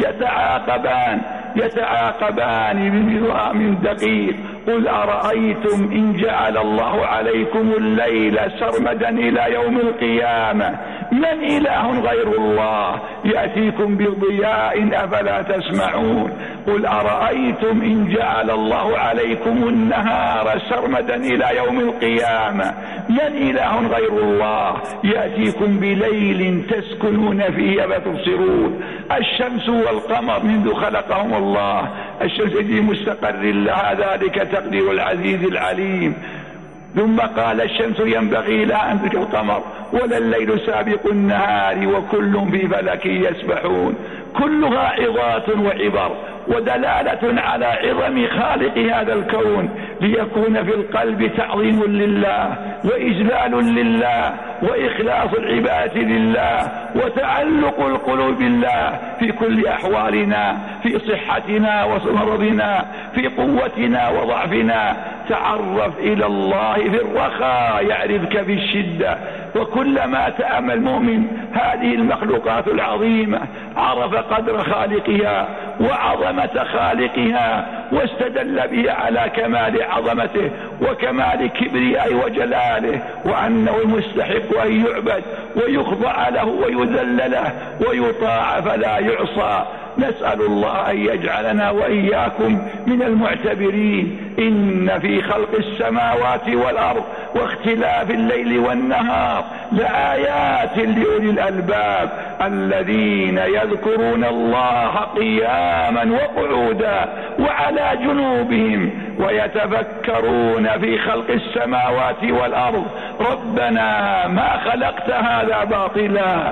Speaker 1: يتعاقبان بنظام دقيق. قل أرأيتم إن جعل الله عليكم الليل سرمدا إلى يوم القيامة من إله غير الله يأتيكم بضياء أفلا تسمعون. قل أرأيتم إن جعل الله عليكم النهار سرمدا إلى يوم القيامة من إله غير الله يأتيكم بليل تسكنون فيه فتبصرون. الشمس والقمر منذ خلقهم الله، الشمس في مستقر لها، ذلك تقدير العزيز العليم. ثم قال: الشمس ينبغي لها أن تدرك القمر ولا الليل سابق النهار وكل في فلك يسبحون. كلها عظات وعبر ودلالة على عظم خالق هذا الكون، ليكون في القلب تعظيم لله وإجلال لله وإخلاص العبادة لله وتعلق القلوب بالله في كل أحوالنا، في صحتنا ومرضنا، في قوتنا وضعفنا. تعرف إلى الله في الرخاء يعرفك في الشدة. وكلما تأمل المؤمن هذه المخلوقات العظيمة عرف قدر خالقها وعظمة خالقها، واستدل بها على كمال عظمته وكمال كبريائه وجلاله، وأنه المستحق أن يعبد ويخضع له ويذل له ويطاع فلا يعصى. نسأل الله أن يجعلنا وإياكم من المعتبرين. إن في خلق السماوات والأرض واختلاف الليل والنهار لآيات لأولي الألباب الذين يذكرون الله قياما وقعودا وعلى جنوبهم ويتفكرون في خلق السماوات والأرض ربنا ما خلقت هذا باطلا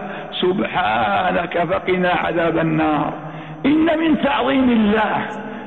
Speaker 1: سبحانك فقنا عذاب النار. إن من تعظيم الله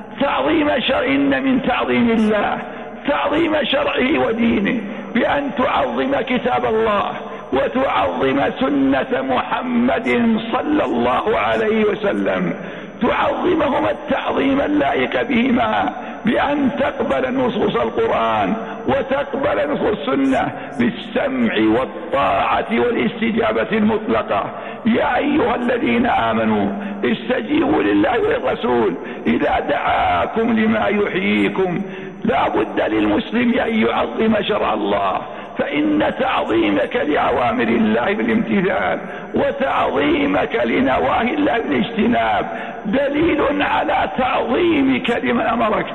Speaker 1: إن من تعظيم الله تعظيم شرعه ودينه بأن تعظم كتاب الله وتعظم سنة محمد صلى الله عليه وسلم، تعظمهما التعظيم اللائق بهما، بأن تقبل نصوص القرآن وتقبل نصوص السنة بالسمع والطاعة والاستجابة المطلقة. يا أيها الذين آمنوا استجيبوا لله والرسول إذا دعاكم لما يحييكم. لا بد للمسلم أن يعظم شرع الله، فإن تعظيمك لأوامر الله بالامتثال وتعظيمك لنواهي الله بالاجتناب دليل على تعظيمك لمن أمرك،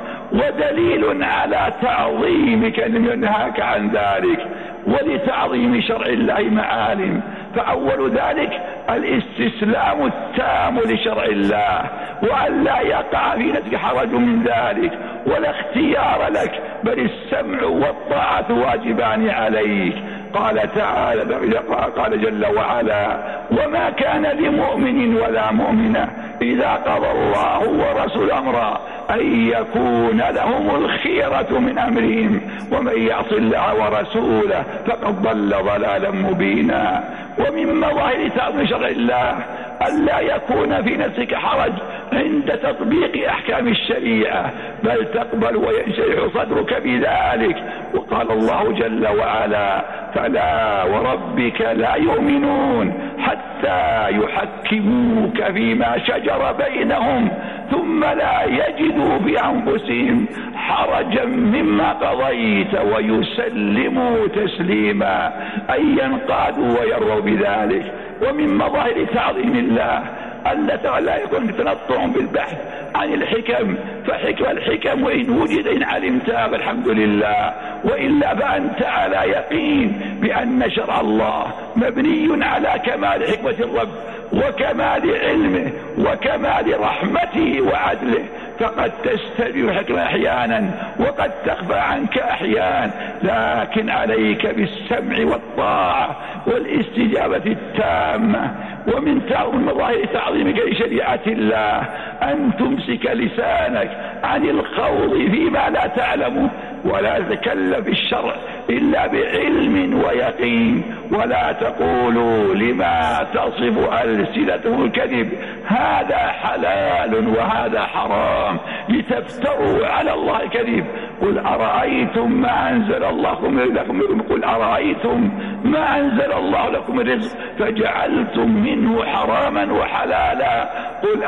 Speaker 1: ودليل على تعظيمك لمن نهاك عن ذلك. ولتعظيم شرع الله معالم، فأول ذلك الاستسلام التام لشرع الله، وأن لا يقع في نفسك حرج من ذلك ولا اختيار لك، بل السمع والطاعة واجبان عليك. قال تعالى قال جل وعلا: وما كان لمؤمن ولا مؤمنة إذا قضى الله ورسوله أمرا أن يكون لهم الخيرة من أمرهم ومن يعص الله ورسوله فقد ضل ضلالا مبينا. ومن مظاهر تعظيم شرع الله ألا يكون في نفسك حرج عند تطبيق أحكام الشريعة، بل تقبل وينشرح صدرك بذلك. وقال الله جل وعلا: فلا وربك لا يؤمنون حتى يحكموك فيما شجر بينهم ثم لا يجدوا في أنفسهم حرجا مما قضيت ويسلموا تسليما، أي ينقادوا ويروا بذلك. ومن مظاهر تعظيم الله ألا لا يكون تنطع بالبحث عن الحكم، فحكم الحكم وإن وجد إن علمتها فالحمد لله، وإلا فأنت على يقين بأن شرع الله مبني على كمال حكمة الرب وكمال علمه وكمال رحمته وعدله، فقد تستبين حكمة أحيانا وقد تخفى عنك أحيانا، لكن عليك بالسمع والطاعة والاستجابة التامة. ومن مظاهر تعظيمك لشريعة الله أن تمسك لسانك عن الخوض فيما لا تعلمه، ولا تتكلم الشرع إلا بعلم ويقين، ولا تقولوا لما تصف ألسنتهم الكذب هذا حلال وهذا حرام لتفتروا على الله الكذب. قل أرأيتم ما أنزل الله لكم قل أرأيتم ما أنزل الله لكم الرزق فجعلتم منه حراما وحلالا قل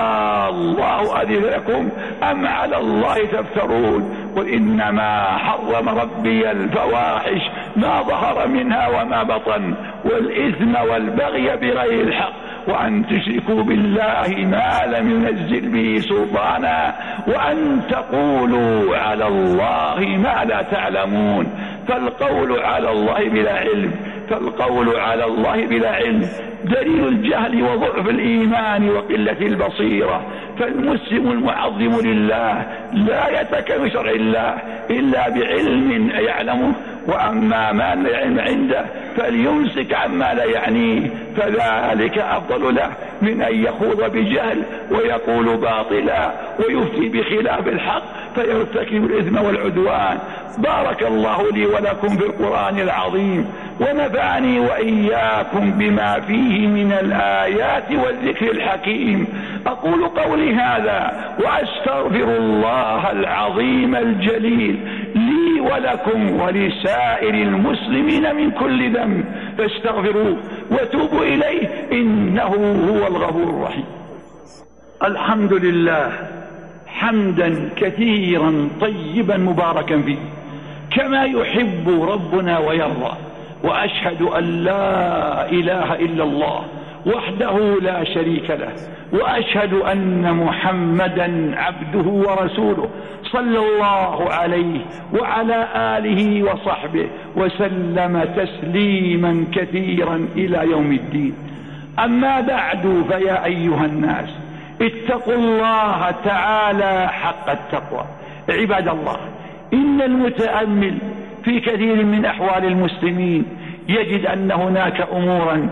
Speaker 1: الله أذن لكم أم على الله تفترون. قل إنما حرم ربي الفواحش ما ظهر منها وما بطن والإثم والبغي بغير الحق وأن تشركوا بالله ما لم ينزل به سلطانا وأن تقولوا على الله ما لا تعلمون. فالقول على الله بلا علم دليل الجهل وضعف الإيمان وقلة البصيرة. فالمسلم المعظم لله لا يتكلم شرع الله إلا بعلم يعلمه، وأما ما لا علم عنده فليمسك عما لا يعنيه، فذلك أفضل له من أن يخوض بجهل ويقول باطلا ويفتي بخلاف الحق فيرتكب الإثم والعدوان. بارك الله لي ولكم في القرآن العظيم ونفعني وإياكم بما فيه من الآيات والذكر الحكيم. أقول قولي هذا وأستغفر الله العظيم الجليل لي ولكم ولسائر المسلمين من كل ذنب فاستغفروه وتوبوا إليه إنه هو الغفور الرحيم. الحمد لله حمدا كثيرا طيبا مباركا فيه كما يحب ربنا ويرضى، وأشهد أن لا إله إلا الله وحده لا شريك له، وأشهد أن محمدا عبده ورسوله صلى الله عليه وعلى آله وصحبه وسلم تسليما كثيرا إلى يوم الدين. أما بعد، فيا أيها الناس اتقوا الله تعالى حق التقوى. عباد الله، إن المتأمل في كثير من أحوال المسلمين يجد أن هناك أمورا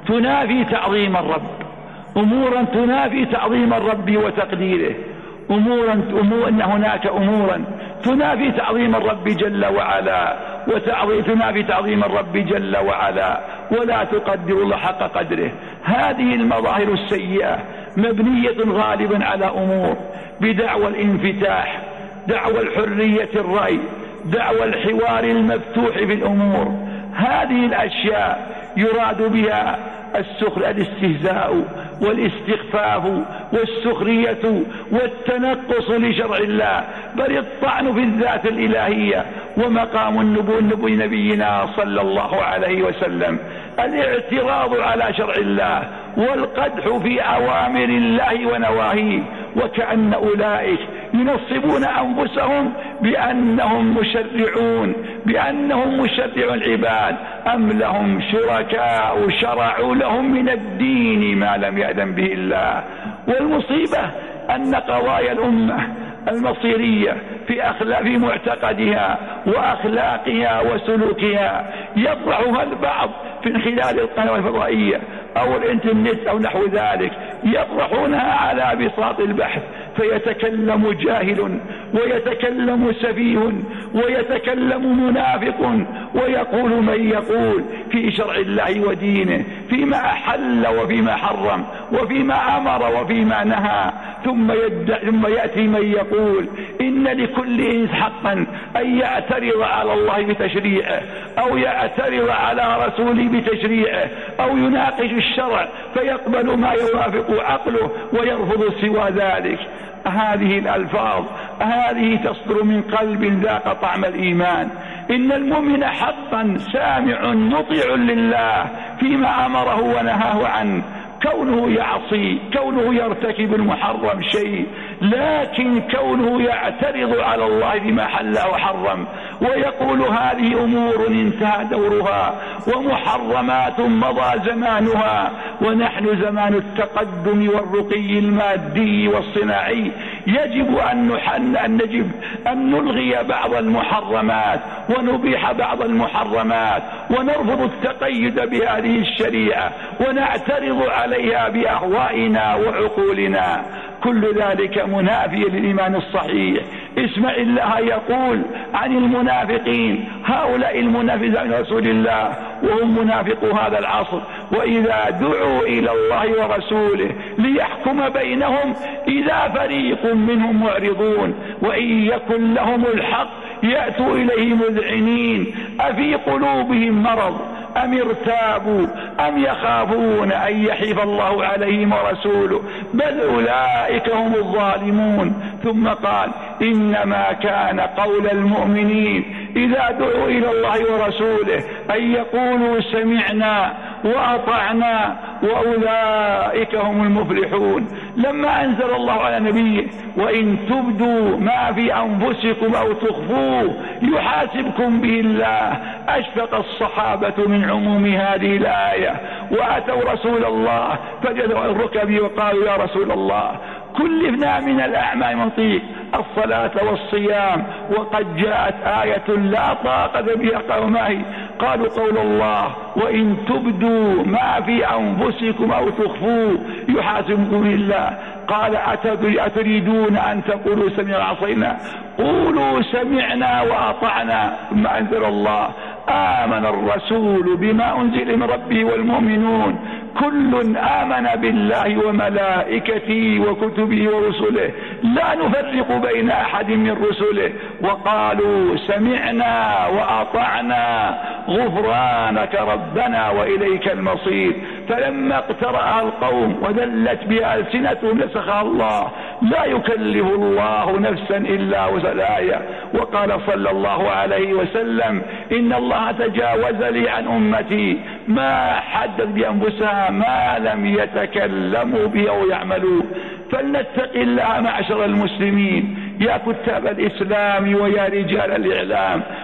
Speaker 1: تنافي تعظيم الرب، أمورا تنافي تعظيم الرب وتقديره، إن هناك أمورا تنافي تعظيم الرب جل وعلا تنافي تعظيم الرب جل وعلا ولا تقدر الله حق قدره. هذه المظاهر السيئة مبنية غالبا على أمور بدعوى الانفتاح، دعوى الحرية الرأي، دعوى الحوار المفتوح في الأمور. هذه الأشياء يراد بها الاستهزاء والاستخفاف والسخرية والتنقص لشرع الله، بل الطعن في الذات الإلهية ومقام النبي نبينا صلى الله عليه وسلم، الاعتراض على شرع الله والقدح في أوامر الله ونواهيه، وكأن أولئك ينصبون أنفسهم بأنهم مشرعون العباد، أم لهم شركاء شرعوا لهم من الدين ما لم يأذن به الله. والمصيبة أن قضايا الأمة المصيرية في معتقدها وأخلاقها وسلوكها يطرحها البعض من خلال القنوات الفضائية أو الإنترنت أو نحو ذلك، يطرحونها على بساط البحث، فيتكلم جاهل ويتكلم سفيه ويتكلم منافق ويقول من يقول في شرع الله ودينه، فيما أحل وفيما حرم وفيما أمر وفيما نهى، ثم يأتي من يقول إن لكل إنس حقا أن يعترض على الله بتشريعه أو يعترض على رسوله بتشريعه أو يناقش الشرع فيقبل ما يوافق عقله ويرفض سوى ذلك. هذه الألفاظ هذه تصدر من قلب ذاق طعم الإيمان. إن المؤمن حقا سامع مطيع لله فيما أمره ونهاه عنه، كونه يعصي، كونه يرتكب المحرم شيء، لكن كونه يعترض على الله بما حل وحرم ويقول هذه أمور انتهى دورها ومحرمات مضى زمانها ونحن زمان التقدم والرقي المادي والصناعي، يجب أن نلغي بعض المحرمات ونبيح بعض المحرمات ونرفض التقيد بهذه الشريعة ونعترض عليها بأهوائنا وعقولنا. كل ذلك منافي للإيمان الصحيح. اسمع الله يقول عن المنافقين، هؤلاء المنافقين عن رسول الله وهم منافقو هذا العصر، وإذا دعوا إلى الله ورسوله ليحكم بينهم إذا فريق منهم معرضون وإن يكن لهم الحق يأتوا إليه مذعنين أفي قلوبهم مرض أم ارتابوا أم يخافون أن يحيف الله عليهم ورسوله بل أولئك هم الظالمون. ثم قال إنما كان قول المؤمنين إذا دعوا إلى الله ورسوله أن يقولوا سمعنا وأطعنا وأولئك هم المفلحون. لما أنزل الله على نبيه وإن تبدوا ما في أنفسكم أو تخفوه يحاسبكم به الله، أشفق الصحابة من عموم هذه الآية وأتوا رسول الله فجدوا الركب وقالوا يا رسول الله كلفنا من الأعمال منطيق الصلاة والصيام وقد جاءت آية لا طاقة بها قومه، قالوا قول الله وإن تبدوا ما في أنفسكم أو تخفوه يحاسبكم الله. قال أتريدون أن تقولوا سمعنا وعصينا؟ قولوا سمعنا وأطعنا. ثم أنزل الله آمن الرسول بما أنزل من ربه والمؤمنون كل آمن بالله وملائكته وكتبه ورسله لا نفرق بين أحد من رسله وقالوا سمعنا وأطعنا غفرانك ربنا وإليك المصير. فلما اقترأ القوم وذلت بألسنتهم نسخها الله لا يكلف الله نفسا إلا وسعها. وقال صلى الله عليه وسلم إن الله تجاوز لي عن أمتي ما حدث بأنفسها ما لم يتكلموا به أو يعملوا. فلنتق الله معشر المسلمين يا كتاب الإسلام ويا رجال الإعلام،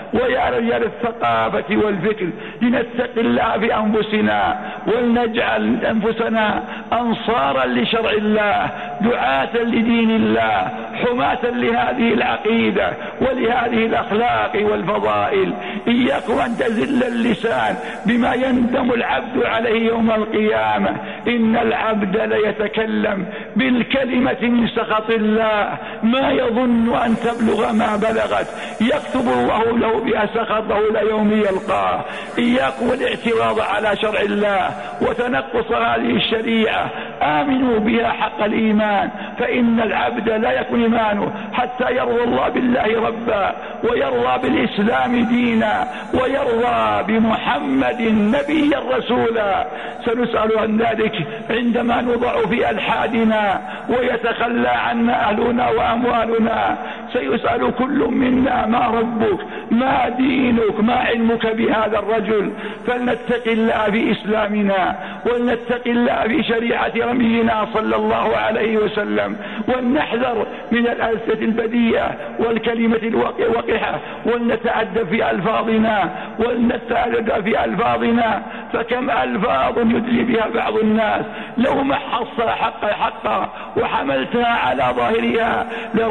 Speaker 1: ويا رجال الثقافة والفكر لنتقي الله في أنفسنا ولنجعل أنفسنا أنصارا لشرع الله، دعاة لدين الله، حماة لهذه العقيدة ولهذه الأخلاق والفضائل. إياكم أن تزل اللسان بما يندم العبد عليه يوم القيامة. إن العبد ليتكلم بالكلمة من سخط الله ما يظن أن تبلغ ما بلغت، يكتب الله له بها سخطه إلى يوم يلقاه. إياكم الاعتراض على شرع الله وتنقص هذه الشريعة، آمنوا بها حق الإيمان، فإن العبد لا يكون إيمانه حتى يرضى الله بالله ربا، ويرضى بالإسلام دينا، ويرضى بمحمد نبيا رسولا. سنسأل عن ذلك عندما نضع في ألحادنا ويتخلى عنا أهلنا وأموالنا. سيسأل كل منا ما ربك، ما دينك، ما علمك بهذا الرجل. فلنتق الله في إسلامنا، ولنتق الله في شريعة نبينا صلى الله عليه وسلم، ولنحذر من الألسنة البذيئة والكلمة الوقحة، ولنتأدب في ألفاظنا، فكم ألفاظ يدلي بها بعض الناس لو محص حقا وحملتها على ظاهرها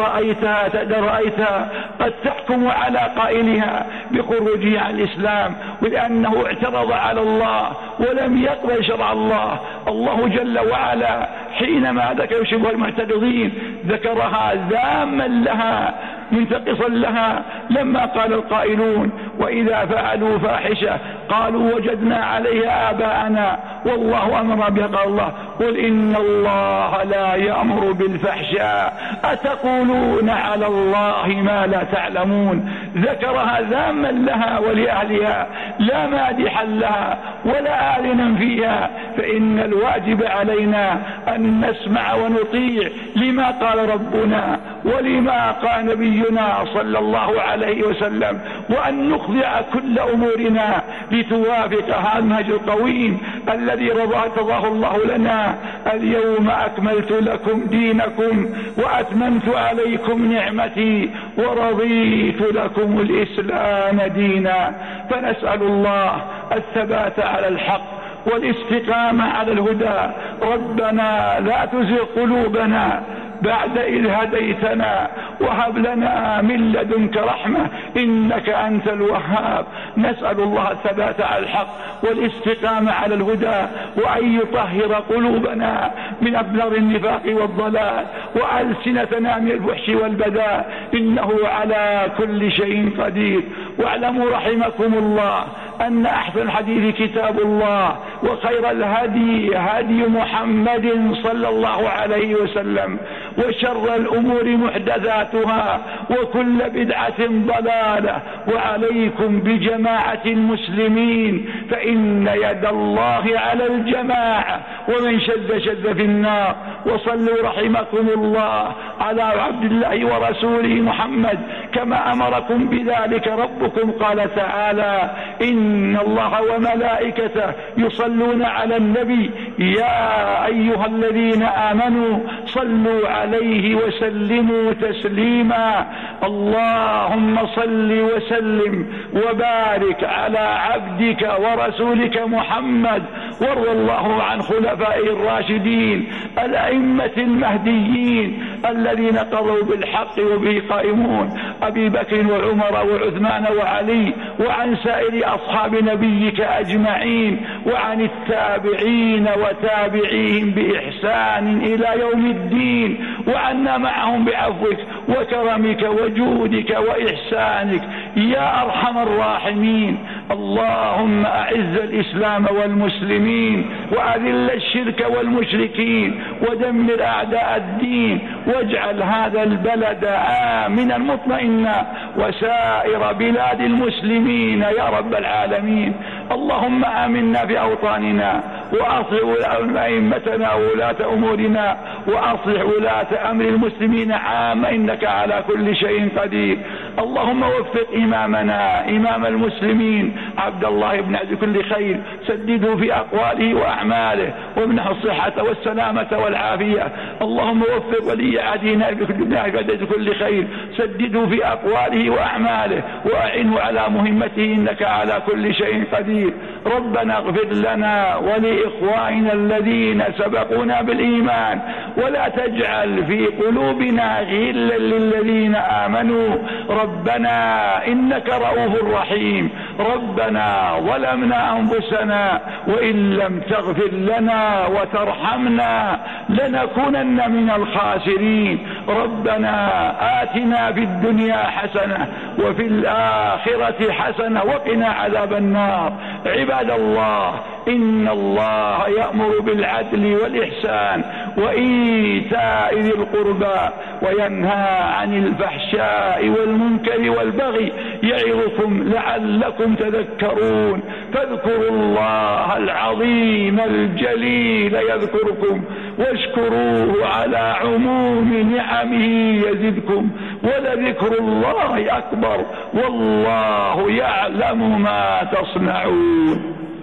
Speaker 1: لرأيتها قد تحكم على قائلها بخروجه عن الإسلام، ولأنه اعترض على الله ولم يقبل شرع الله. الله جل وعلا حينما ذكر شبه المعترضين ذكرها ذاما لها منتقصا لها، لما قال القائلون وإذا فعلوا فاحشة قالوا وجدنا عليها آباءنا والله أمر بها. قال الله قل إن الله لا يأمر بالفحشاء أتقولون على الله ما لا تعلمون. ذكرها ذاما لها ولأهلها لا مادحا لها ولا آلنا فيها. فإن الواجب علينا أن نسمع ونطيع لما قال ربنا ولما قال نبينا صلى الله عليه وسلم، وأن نخضع كل أمورنا لتوافق هذا المنهج القويم الذي رضاه الله لنا. اليوم أكملت لكم دينكم وأتممت عليكم نعمتي ورضيت لكم الإسلام دينا. فنسأل الله الثبات على الحق والاستقامة على الهدى. ربنا لا تزغ قلوبنا بعد إذ هديتنا وهب لنا من لدنك رحمة إنك أنت الوهاب. نسأل الله الثبات على الحق والاستقامة على الهدى، وأن يطهر قلوبنا من أبلغ النفاق والضلال، وألسنتنا من الفحش والبذاء، إنه على كل شيء قدير. واعلموا رحمكم الله أن أحسن الحديث كتاب الله، وخير الهدي هدي محمد صلى الله عليه وسلم، وشر الأمور محدثاتها، وكل بدعة ضلالة. وعليكم بجماعة المسلمين، فإن يد الله على الجماعة، ومن شذ في النار. وصلوا رحمكم الله على عبد الله ورسوله محمد كما أمركم بذلك ربكم. قال تعالى إن الله وملائكته يصلون على النبي يا أيها الذين آمنوا صلوا عليه وسلموا تسليما. اللهم صل وسلم وبارك على عبدك ورسولك محمد، وارض الله عن خلفائه الراشدين الأئمة المهديين الذين قضوا بالحق وبه قائمون، أبي بكر وعمر وعثمان وعلي، وعن سائر أصحاب نبيك أجمعين، وعن التابعين وتابعيهم بإحسان إلى يوم الدين، وعنا معهم بعفوك وكرمك وجودك وإحسانك يا أرحم الراحمين. اللهم أعز الإسلام والمسلمين، وأذل الشرك والمشركين، ودمر أعداء الدين، واجعل هذا البلد آمنا مطمئنا وسائر بلاد المسلمين يا رب العالمين. اللهم آمنا في أوطاننا، وأصلح أئمتنا وولاة أمورنا، وأصلح ولاة أمر المسلمين عامة، إنك على كل شيء قدير. اللهم وفق إمامنا إمام المسلمين عبد الله بن عبد كل خير، سدده في أقواله وأعماله وامنحه الصحة والسلامة والعافية. اللهم وفق ولي عهدنا بكل خير، سدده في أقواله وأعماله وأعنه على مهمته إنك على كل شيء قدير. ربنا اغفر لنا ولإخواننا الذين سبقونا بالإيمان ولا تجعل في قلوبنا غلا للذين آمنوا ربنا إنك رؤوف رحيم. ربنا ظلمنا أنفسنا وإن لم تغفر لنا وترحمنا لنكونن من الخاسرين. ربنا آتنا في الدنيا حسنة وفي الآخرة حسنة وقنا عذاب النار. عباد الله، إن الله يأمر بالعدل والإحسان وإيتاء ذي القربى وينهى عن الفحشاء والمنكر والبغي يعظكم لعلكم تذكرون. فاذكروا الله العظيم الجليل يذكركم واشكروه على عموم نعمه يزدكم ولذكر الله أكبر والله يعلم ما تصنعون.